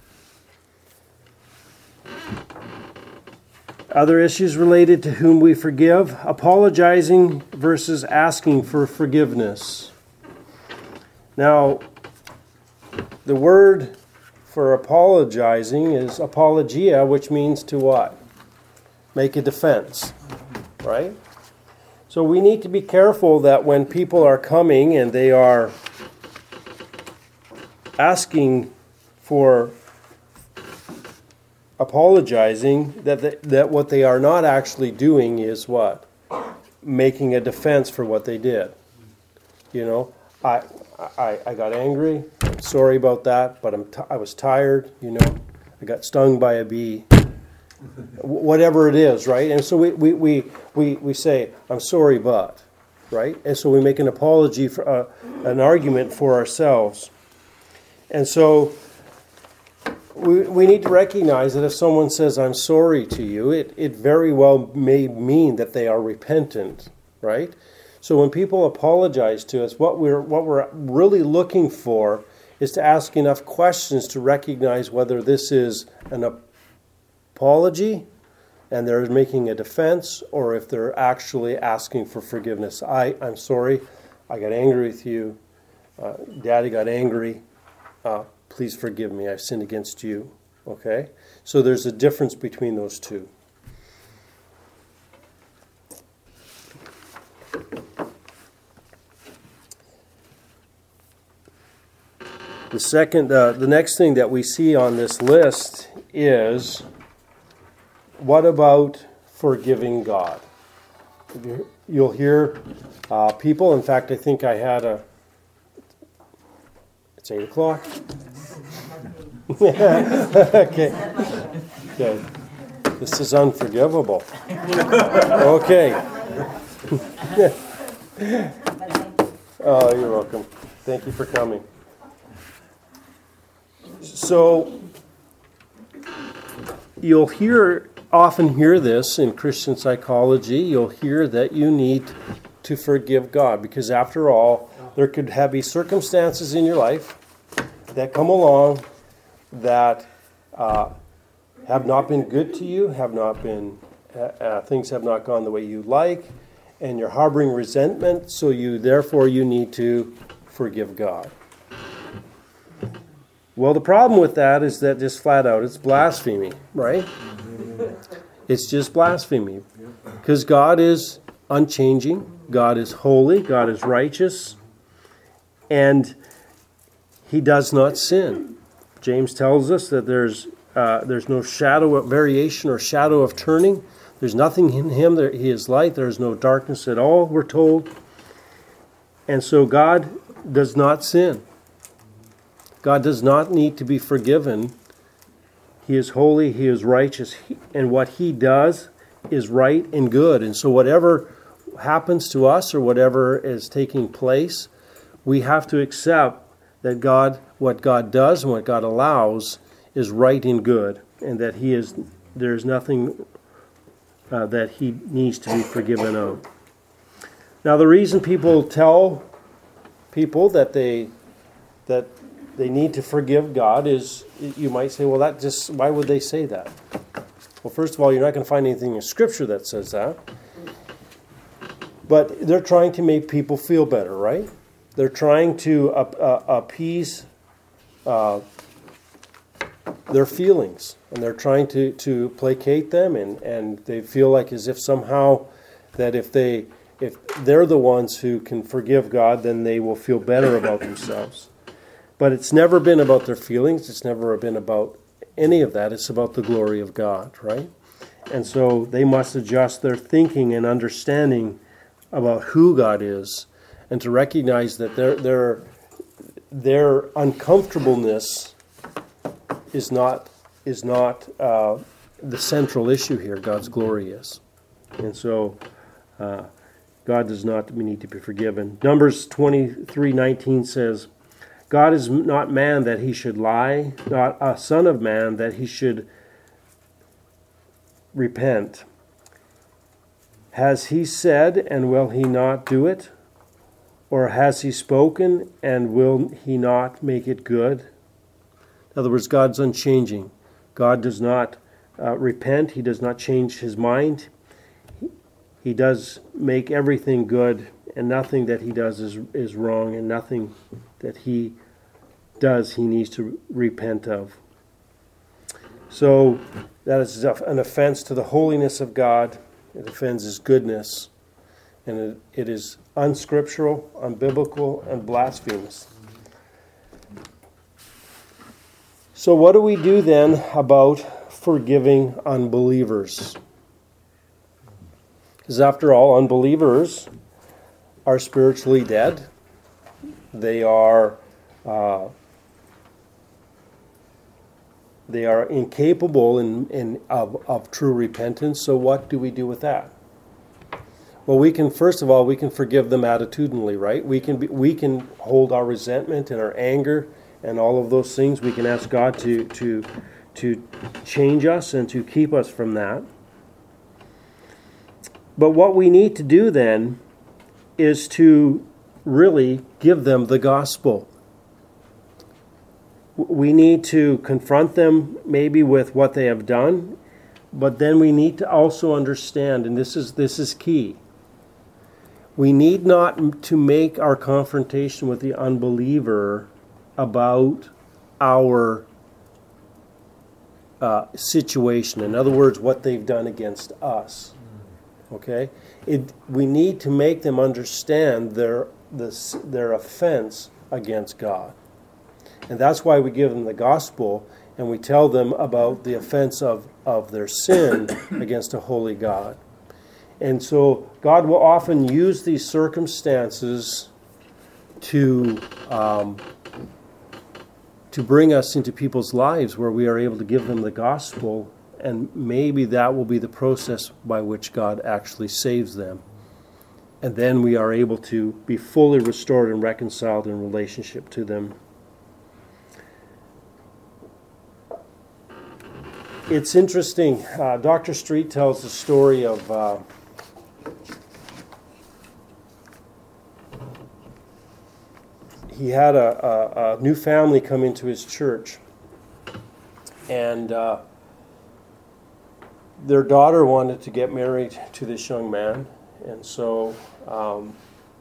Other issues related to whom we forgive. Apologizing versus asking for forgiveness. Now, the word for apologizing is apologia, which means to what? Make a defense, right? So we need to be careful that when people are coming and they are asking for apologizing, that the, that what they are not actually doing is what? Making a defense for what they did. You know, I I, I got angry. I'm sorry about that, but I'm t- I was tired. You know, I got stung by a bee. Whatever it is, right? And so we, we, we, we, we say, I'm sorry, but, right? And so we make an apology, for uh, an argument for ourselves. And so we, we need to recognize that if someone says, I'm sorry to you, it, it very well may mean that they are repentant, right? So when people apologize to us, what we're, what we're really looking for is to ask enough questions to recognize whether this is an apology apology and they're making a defense, or if they're actually asking for forgiveness. I, I'm sorry, I got angry with you. Uh, Daddy got angry. Uh, please forgive me, I've sinned against you. Okay? So there's a difference between those two. The second, uh, the next thing that we see on this list is, what about forgiving God? You'll hear uh, people, in fact, I think I had a, it's eight o'clock. okay. Okay. This is unforgivable. Okay. Oh, you're welcome. Thank you for coming. So, you'll hear often hear this in Christian psychology. You'll hear that you need to forgive God, because after all, there could have be circumstances in your life that come along that uh, have not been good to you, have not been uh, uh, things have not gone the way you like, and you're harboring resentment. So you therefore you need to forgive God. Well, the problem with that is that just flat out it's blasphemy, right? It's just blasphemy, because God is unchanging, God is holy, God is righteous, and He does not sin. James tells us that there's uh, there's no shadow of variation or shadow of turning. There's nothing in Him. There, He is light. There is no darkness at all, we're told. And so God does not sin. God does not need to be forgiven. He is holy, He is righteous, and what He does is right and good. And so whatever happens to us or whatever is taking place, we have to accept that God, what God does and what God allows is right and good, and that He is, there's nothing uh, that He needs to be forgiven of. Now, the reason people tell people that they that they need to forgive God is, you might say, well, that just, why would they say that? Well, first of all, you're not going to find anything in Scripture that says that. But they're trying to make people feel better, right? They're trying to uh, uh, appease uh, their feelings. And they're trying to, to placate them. And, and they feel like as if somehow that if, they, if they're the ones who can forgive God, then they will feel better about themselves. But it's never been about their feelings. It's never been about any of that. It's about the glory of God, right? And so they must adjust their thinking and understanding about who God is, and to recognize that their their their uncomfortableness is not is not uh, the central issue here. God's glory is, and so uh, God does not need to be forgiven. Numbers twenty-three nineteen says, God is not man that He should lie, not a son of man that He should repent. Has He said, and will He not do it? Or has He spoken, and will He not make it good? In other words, God's unchanging. God does not uh, repent. He does not change His mind. He, he does make everything good, and nothing that He does is, is wrong, and nothing that He does he needs to repent of. So that is an offense to the holiness of God. It offends his goodness. And it, it is unscriptural, unbiblical, and blasphemous. So what do we do then about forgiving unbelievers? Because after all, unbelievers are spiritually dead. They are uh, they are incapable in, in of, of true repentance. So what do we do with that? Well, we can, first of all, we can forgive them attitudinally, right? We can be, we can hold our resentment and our anger and all of those things. We can ask God to to to change us and to keep us from that. But what we need to do then is to really give them the gospel. We need to confront them maybe with what they have done, but then we need to also understand, and this is this is key, we need not to make our confrontation with the unbeliever about our uh, situation. In other words, what they've done against us. Okay? It, we need to make them understand their this, their offense against God. And that's why we give them the gospel and we tell them about the offense of, of their sin against a holy God. And so God will often use these circumstances to um, to bring us into people's lives where we are able to give them the gospel, and maybe that will be the process by which God actually saves them. And then we are able to be fully restored and reconciled in relationship to them. It's interesting. Uh, Doctor Street tells the story of uh, he had a, a, a new family come into his church, and uh, their daughter wanted to get married to this young man, and so um,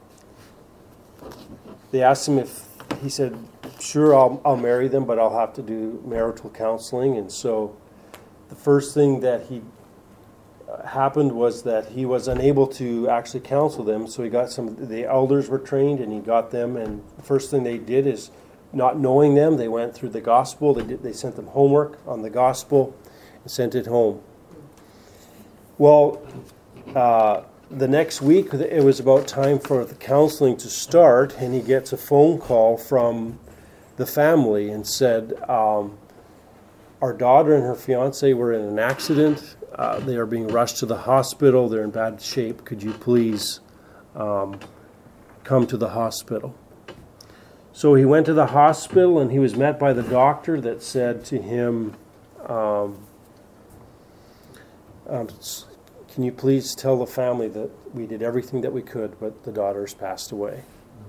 they asked him if, he said, sure, I'll, I'll marry them, but I'll have to do marital counseling. And so the first thing that he uh, happened was that he was unable to actually counsel them, so he got some, the elders were trained, and he got them, and the first thing they did is, not knowing them, they went through the gospel, they, did, they sent them homework on the gospel, and sent it home. Well, uh, the next week, it was about time for the counseling to start, and he gets a phone call from the family and said, um, our daughter and her fiance were in an accident. Uh, they are being rushed to the hospital. They're in bad shape. Could you please um, come to the hospital? So he went to the hospital, and he was met by the doctor that said to him, um, um, can you please tell the family that we did everything that we could, but the daughter's passed away.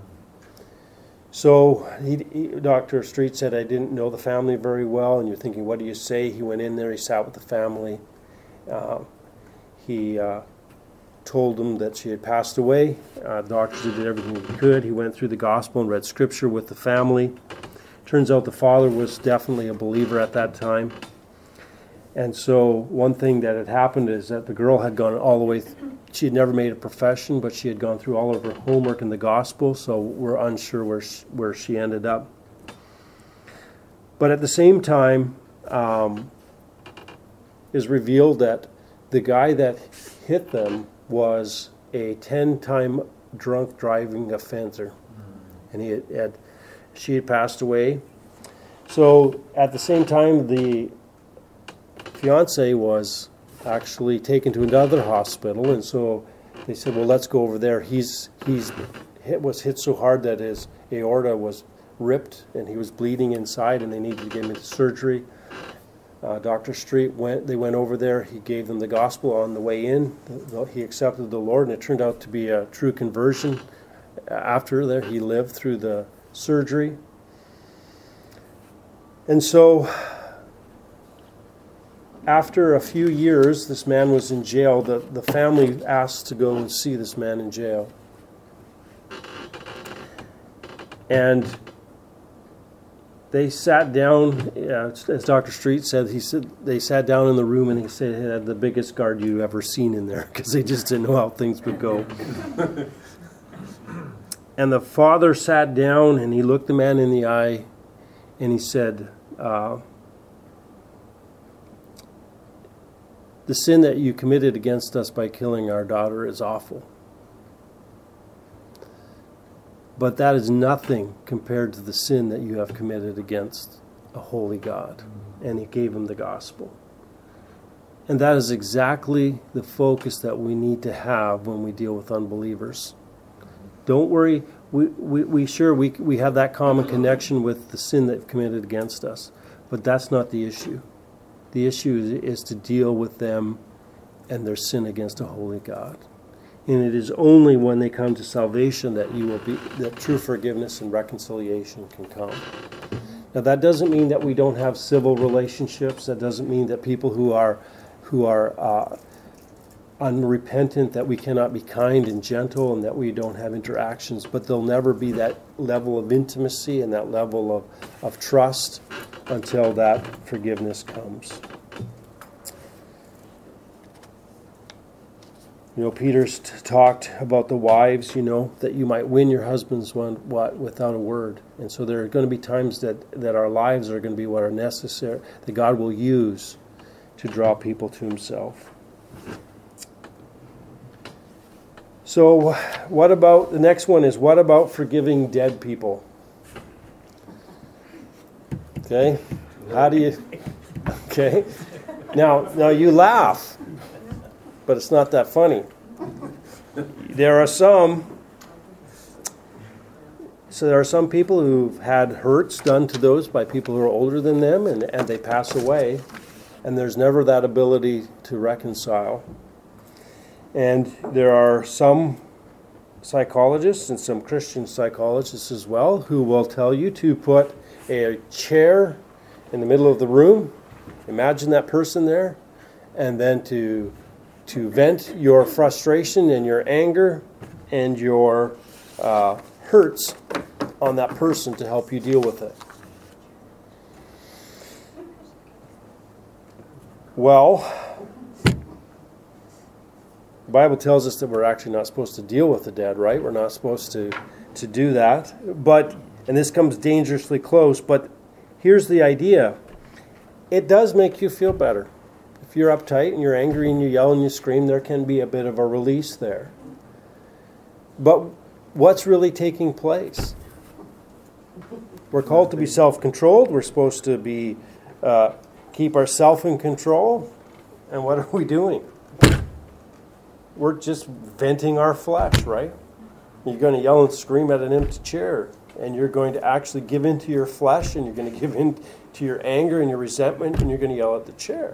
So he, he, Doctor Street said, I didn't know the family very well, and you're thinking, what do you say? He went in there, he sat with the family. Uh, he uh, told them that she had passed away. Uh, doctors did everything he could. He went through the gospel and read scripture with the family. Turns out the father was definitely a believer at that time. And so one thing that had happened is that the girl had gone all the way, th- she had never made a profession, but she had gone through all of her homework in the gospel, so we're unsure where she, where she ended up. But at the same time, um, is revealed that the guy that hit them was a ten-time drunk driving offender. And he had, had she had passed away. So at the same time, the fiance was actually taken to another hospital, and so they said, well, let's go over there. He's he's hit, was hit so hard that his aorta was ripped and he was bleeding inside, and they needed to get him into surgery. Uh, Doctor Street went. They went over there. He gave them the gospel on the way in. He accepted the Lord, and it turned out to be a true conversion. After there, he lived through the surgery, and so after a few years, this man was in jail. The, the family asked to go and see this man in jail. And they sat down, uh, as Doctor Street said, he said they sat down in the room and he said it had the biggest guard you ever seen in there because they just didn't know how things would go. And the father sat down and he looked the man in the eye and he said, uh, the sin that you committed against us by killing our daughter is awful. But that is nothing compared to the sin that you have committed against a holy God. And he gave him the gospel. And that is exactly the focus that we need to have when we deal with unbelievers. Don't worry, we, we, we sure we, we have that common connection with the sin that they've committed against us. But that's not the issue. The issue is, is to deal with them and their sin against a holy God. And it is only when they come to salvation that you will be that true forgiveness and reconciliation can come. Now that doesn't mean that we don't have civil relationships. That doesn't mean that people who are who are uh, unrepentant, that we cannot be kind and gentle and that we don't have interactions. But there'll never be that level of intimacy and that level of, of trust until that forgiveness comes. You know, Peter's t- talked about the wives, you know, that you might win your husbands one, what, without a word. And so there are going to be times that, that our lives are going to be what are necessary, that God will use to draw people to himself. So what about, the next one is, what about forgiving dead people? Okay, how do you, okay. Now, now you laugh. But it's not that funny. There are some, so there are some people who've had hurts done to those by people who are older than them, and, and they pass away, and there's never that ability to reconcile. And there are some psychologists and some Christian psychologists as well who will tell you to put a chair in the middle of the room, imagine that person there, and then to to vent your frustration and your anger and your uh, hurts on that person to help you deal with it. Well, the Bible tells us that we're actually not supposed to deal with the dead, right? We're not supposed to, to do that. But, and this comes dangerously close, but here's the idea. It does make you feel better. If you're uptight and you're angry and you yell and you scream, there can be a bit of a release there. But what's really taking place? We're called to be self-controlled. We're supposed to be uh, keep ourselves in control. And what are we doing? We're just venting our flesh, right? You're going to yell and scream at an empty chair. And you're going to actually give in to your flesh, and you're going to give in to your anger and your resentment, and you're going to yell at the chair.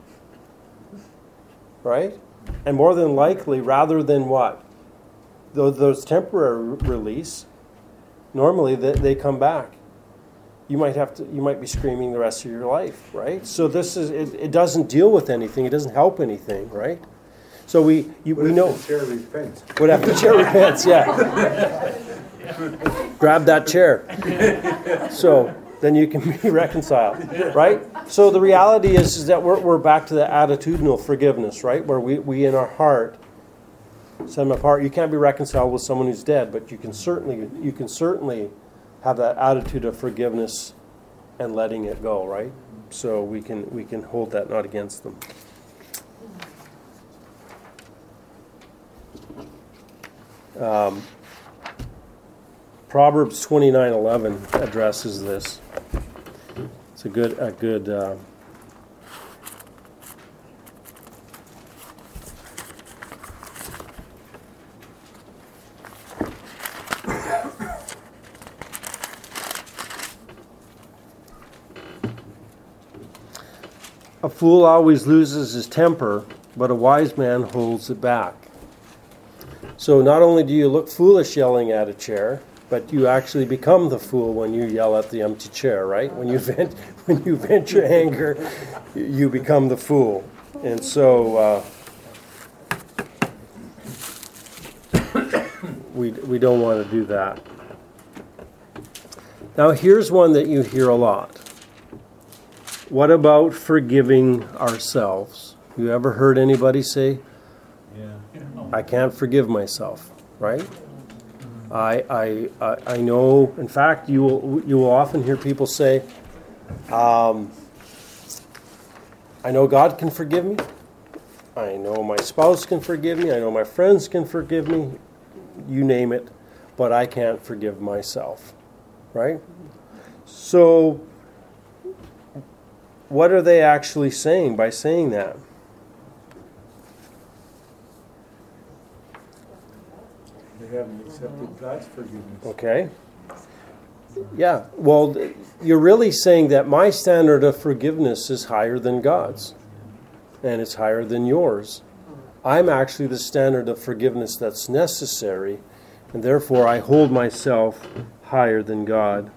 Right? And more than likely, rather than what? Those, those temporary release, normally they, they come back. You might have to. You might be screaming the rest of your life, right? So this is. It, it doesn't deal with anything. It doesn't help anything, right? So we you, we know. What if the chair repents? What if the chair repents? Yeah. Grab that chair. So then you can be reconciled, right? So the reality is, is that we're we're back to the attitudinal forgiveness, right? Where we, we in our heart set them apart. You can't be reconciled with someone who's dead, but you can certainly you can certainly have that attitude of forgiveness and letting it go, right? So we can we can hold that not against them. Um, Proverbs twenty-nine eleven addresses this. It's a good a good uh, a fool always loses his temper, but a wise man holds it back. So not only do you look foolish yelling at a chair, but you actually become the fool when you yell at the empty chair, right? When you vent, when you vent your anger, you become the fool. And so uh, we we don't want to do that. Now here's one that you hear a lot. What about forgiving ourselves? You ever heard anybody say, yeah. I can't forgive myself, right? I, I, I, I know, in fact, you will, you will often hear people say, um, I know God can forgive me. I know my spouse can forgive me. I know my friends can forgive me. You name it. But I can't forgive myself, right? So, what are they actually saying by saying that? They haven't accepted God's forgiveness. Okay. Yeah, well, you're really saying that my standard of forgiveness is higher than God's, and it's higher than yours. I'm actually the standard of forgiveness that's necessary, and therefore I hold myself higher than God.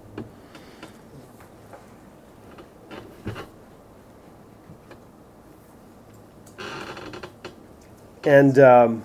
And um,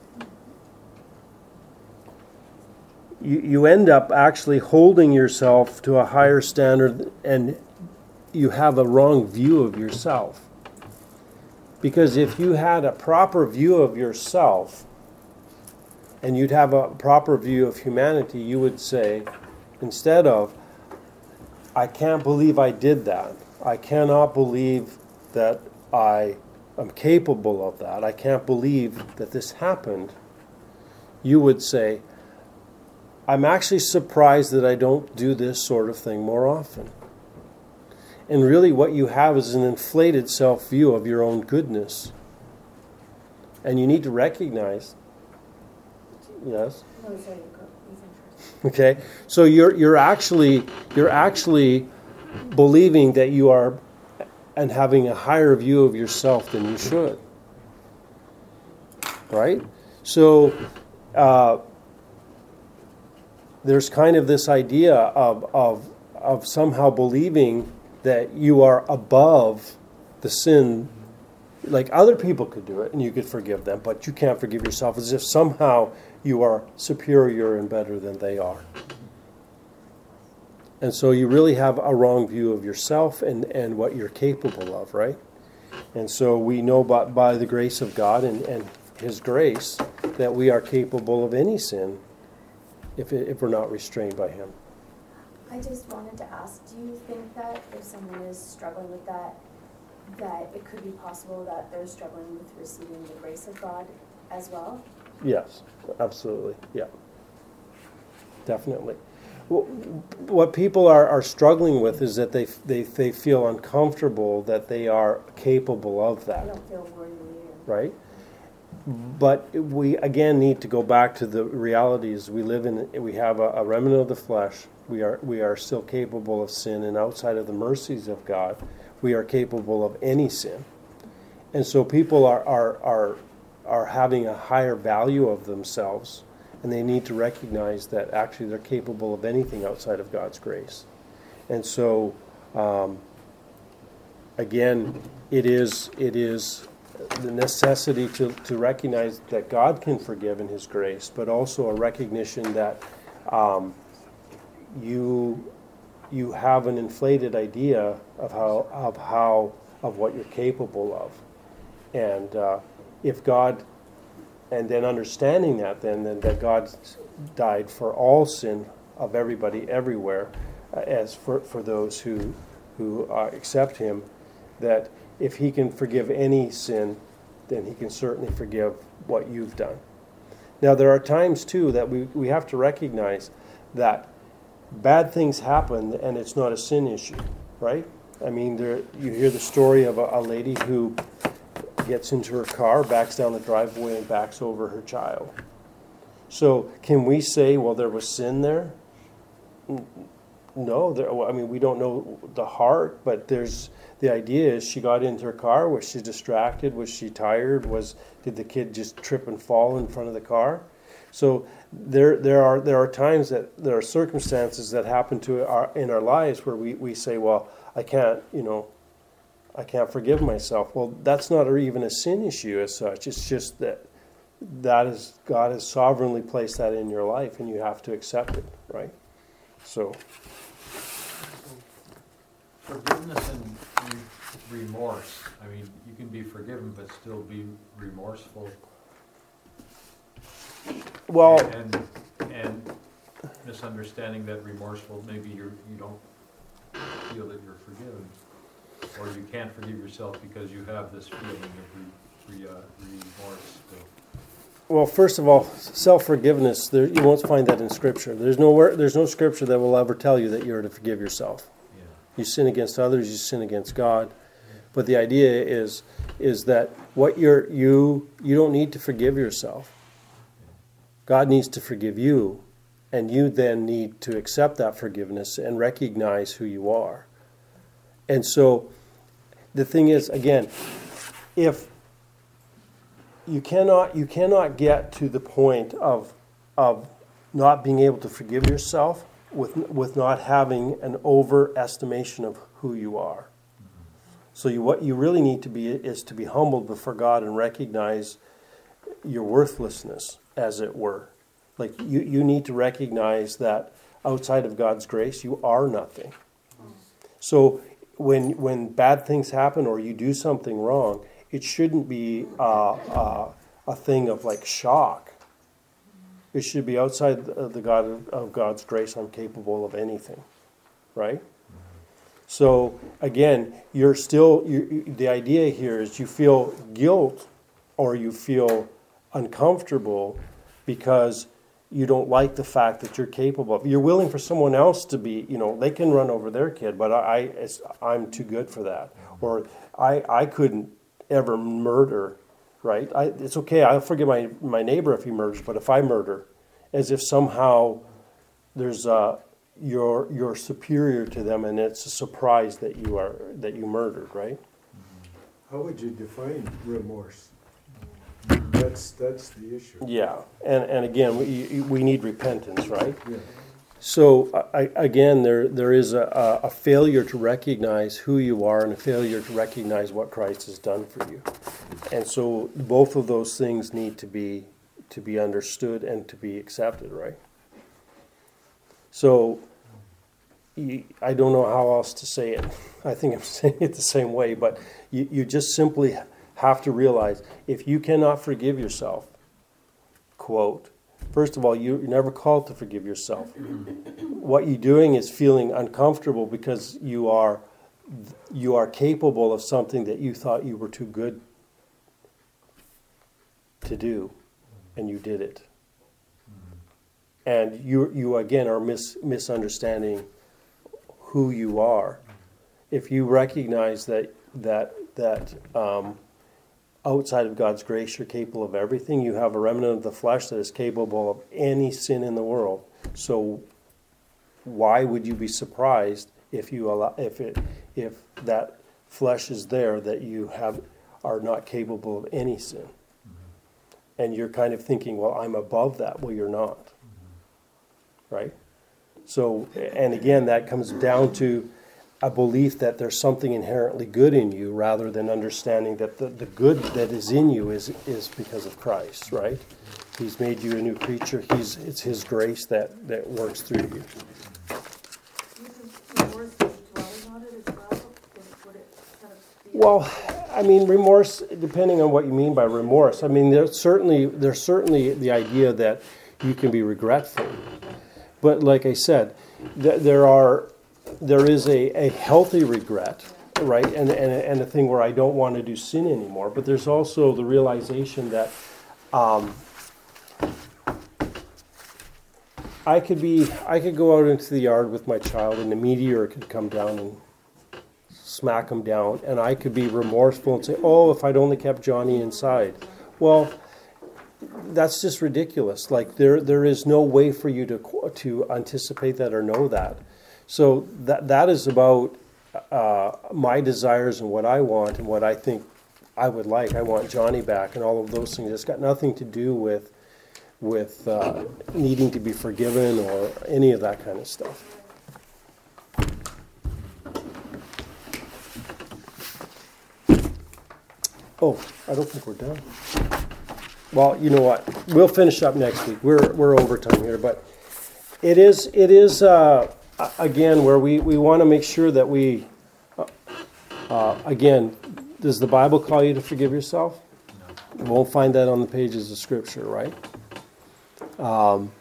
you, you end up actually holding yourself to a higher standard, and you have a wrong view of yourself. Because if you had a proper view of yourself, and you'd have a proper view of humanity, you would say, instead of, I can't believe I did that. I cannot believe that I am capable of that. I can't believe that this happened. You would say, I'm actually surprised that I don't do this sort of thing more often. And really what you have is an inflated self-view of your own goodness. And you need to recognize, yes? No, sorry, okay, so you're you're actually you're actually believing that you are and having a higher view of yourself than you should. Right? So uh, there's kind of this idea of of of somehow believing that you are above the sin. Like other people could do it and you could forgive them, but you can't forgive yourself, as if somehow you are superior and better than they are. And so you really have a wrong view of yourself and, and what you're capable of, right? And so we know by, by the grace of God and, and His grace that we are capable of any sin if, it, if we're not restrained by Him. I just wanted to ask, do you think that if someone is struggling with that, that it could be possible that they're struggling with receiving the grace of God as well? Yes, absolutely. Yeah, definitely. What people are, are struggling with is that they, they they feel uncomfortable that they are capable of that. They don't feel worthy. Right? But we, again, need to go back to the realities. We live in, we have a, a remnant of the flesh. We are we are still capable of sin, and outside of the mercies of God, we are capable of any sin. And so people are are are, are having a higher value of themselves, and they need to recognize that actually they're capable of anything outside of God's grace. And so, um, again, it is it is the necessity to, to recognize that God can forgive in His grace, but also a recognition that um, you you have an inflated idea of how of how of what you're capable of, and uh, if God, and then understanding that, then then that God died for all sin of everybody everywhere, uh, as for for those who who uh, accept Him, that if He can forgive any sin, then He can certainly forgive what you've done. Now there are times too that we we have to recognize that bad things happen, and it's not a sin issue, right? I mean, there you hear the story of a, a lady who gets into her car, backs down the driveway, and backs over her child. So can we say, well, there was sin there? No, there, I mean, we don't know the heart, but there's the idea is she got into her car. Was she distracted? Was she tired? Was did the kid just trip and fall in front of the car? So there, there are there are times that there are circumstances that happen to our in our lives where we, we say, well, I can't, you know, I can't forgive myself. Well, that's not even a sin issue as such. It's just that that is God has sovereignly placed that in your life, and you have to accept it, right? So, Forgiveness and re- remorse. I mean, you can be forgiven but still be remorseful. well, And, and, and misunderstanding that remorseful, maybe you're, you don't feel that you're forgiven. Or you can't forgive yourself because you have this feeling of re, re, uh, remorse still. well, first of all, self-forgiveness, there, you won't find that in Scripture. There's nowhere, there's no Scripture that will ever tell you that you're to forgive yourself. Yeah. You sin against others, you sin against God. But the idea is is that what you're you you don't need to forgive yourself. God needs to forgive you, and you then need to accept that forgiveness and recognize who you are. And so the thing is, again, if you cannot you cannot get to the point of of not being able to forgive yourself with with not having an overestimation of who you are. So you, what you really need to be is to be humbled before God and recognize your worthlessness, as it were. Like you, you need to recognize that outside of God's grace, you are nothing. So when when bad things happen or you do something wrong, it shouldn't be uh, uh, a thing of like shock. It should be outside of the God of, of God's grace. I'm capable of anything, right? So again, you're still, you, you, the idea here is you feel guilt or you feel uncomfortable because you don't like the fact that you're capable of. You're willing for someone else to be, you know, they can run over their kid, but I, it's, I'm too good for that. Or I, I couldn't ever murder, right? I, it's okay, I'll forgive my, my neighbor if he murders, but if I murder, as if somehow there's a, You're you're superior to them, and it's a surprise that you are that you murdered, right? How would you define remorse? That's that's the issue. Yeah, and and again, we we need repentance, right? Yeah. So I, again, there there is a, a failure to recognize who you are, and a failure to recognize what Christ has done for you, and so both of those things need to be to be understood and to be accepted, right? So. I don't know how else to say it. I think I'm saying it the same way, but you, you just simply have to realize if you cannot forgive yourself, quote, first of all, you, you're never called to forgive yourself. What you're doing is feeling uncomfortable because you are you are capable of something that you thought you were too good to do, and you did it. And you you again are mis, misunderstanding who you are. If you recognize that that that um, outside of God's grace you're capable of everything, you have a remnant of the flesh that is capable of any sin in the world. So why would you be surprised if you allow if it if that flesh is there that you have are not capable of any sin? And you're kind of thinking, well, I'm above that. Well, you're not. Right? So, and again, that comes down to a belief that there's something inherently good in you rather than understanding that the, the good that is in you is is because of Christ, right? He's made you a new creature. He's It's His grace that, that works through you. Well, I mean, remorse, depending on what you mean by remorse. I mean, there's certainly there's certainly the idea that you can be regretful. But like I said, th- there are, there is a, a healthy regret, right? And, and, and a thing where I don't want to do sin anymore. But there's also the realization that um, I could be, I could go out into the yard with my child and a meteor could come down and smack him down. And I could be remorseful and say, oh, if I'd only kept Johnny inside. Well, that's just ridiculous. Like there, there is no way for you to to anticipate that or know that. So that that is about uh, my desires and what I want and what I think I would like. I want Johnny back and all of those things. It's got nothing to do with with uh, needing to be forgiven or any of that kind of stuff. Oh, I don't think we're done. Well, you know what? We'll finish up next week. We're we're overtime here, but It is, it is uh, a- again, where we, we want to make sure that we, uh, uh, again, does the Bible call you to forgive yourself? No. You won't find that on the pages of Scripture, right? Um,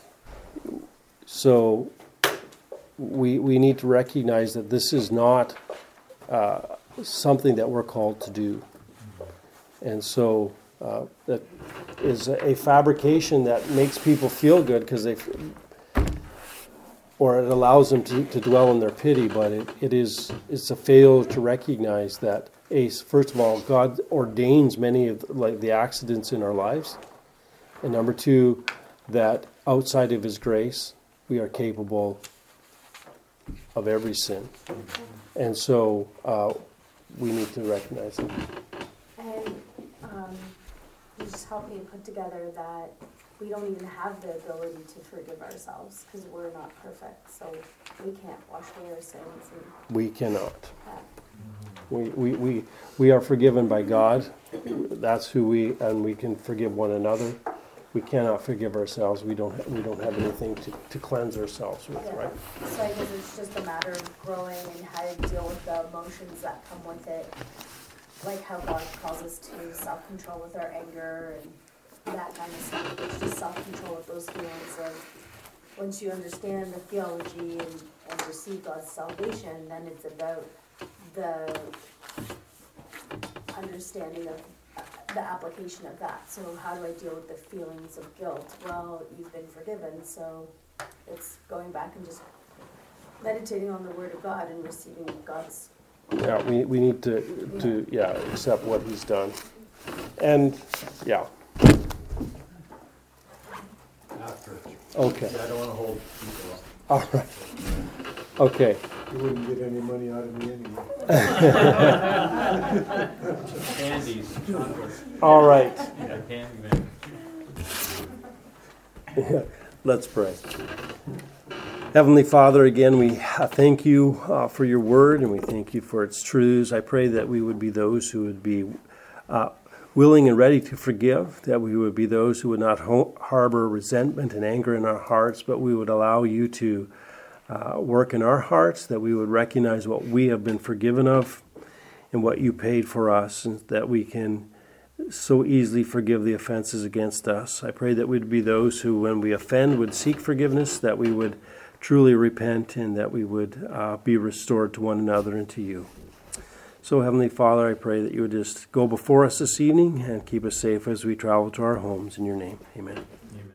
so we we need to recognize that this is not uh, something that we're called to do. And so uh, that is a fabrication that makes people feel good because they, or it allows them to, to dwell in their pity, but it, it is it's a failure to recognize that, a, first of all, God ordains many of like the accidents in our lives, and number two, that outside of His grace, we are capable of every sin. And so uh, we need to recognize it. And um, you just helped me put together that we don't even have the ability to forgive ourselves because we're not perfect. So we can't wash away our sins. And We cannot. that. We, we, we, we are forgiven by God. That's who we, and we can forgive one another. We cannot forgive ourselves. We don't, ha- we don't have anything to, to cleanse ourselves with, Yeah. right? So I guess it's just a matter of growing and how to deal with the emotions that come with it. Like how God calls us to self-control with our anger and that kind of stuff. It's just self-control with those feelings of once you understand the theology and, and receive God's salvation, then it's about the understanding of the application of that. So how do I deal with the feelings of guilt? Well, you've been forgiven, so it's going back and just meditating on the Word of God and receiving God's. Yeah, we, we need to, to, yeah, accept what He's done. And, yeah, After. okay, Yeah, I don't want to hold people up. all right. Okay, You wouldn't get any money out of me anyway. Candies, chocolate, all right. yeah, candy man. Let's pray. Heavenly Father, again, we uh, thank you uh, for your word, and we thank you for its truths. I pray that we would be those who would be uh, willing and ready to forgive, that we would be those who would not ho- harbor resentment and anger in our hearts, but we would allow you to uh, work in our hearts, that we would recognize what we have been forgiven of and what you paid for us, and that we can so easily forgive the offenses against us. I pray that we'd be those who, when we offend, would seek forgiveness, that we would truly repent, and that we would uh, be restored to one another and to you. So, Heavenly Father, I pray that you would just go before us this evening and keep us safe as we travel to our homes. In your name, amen.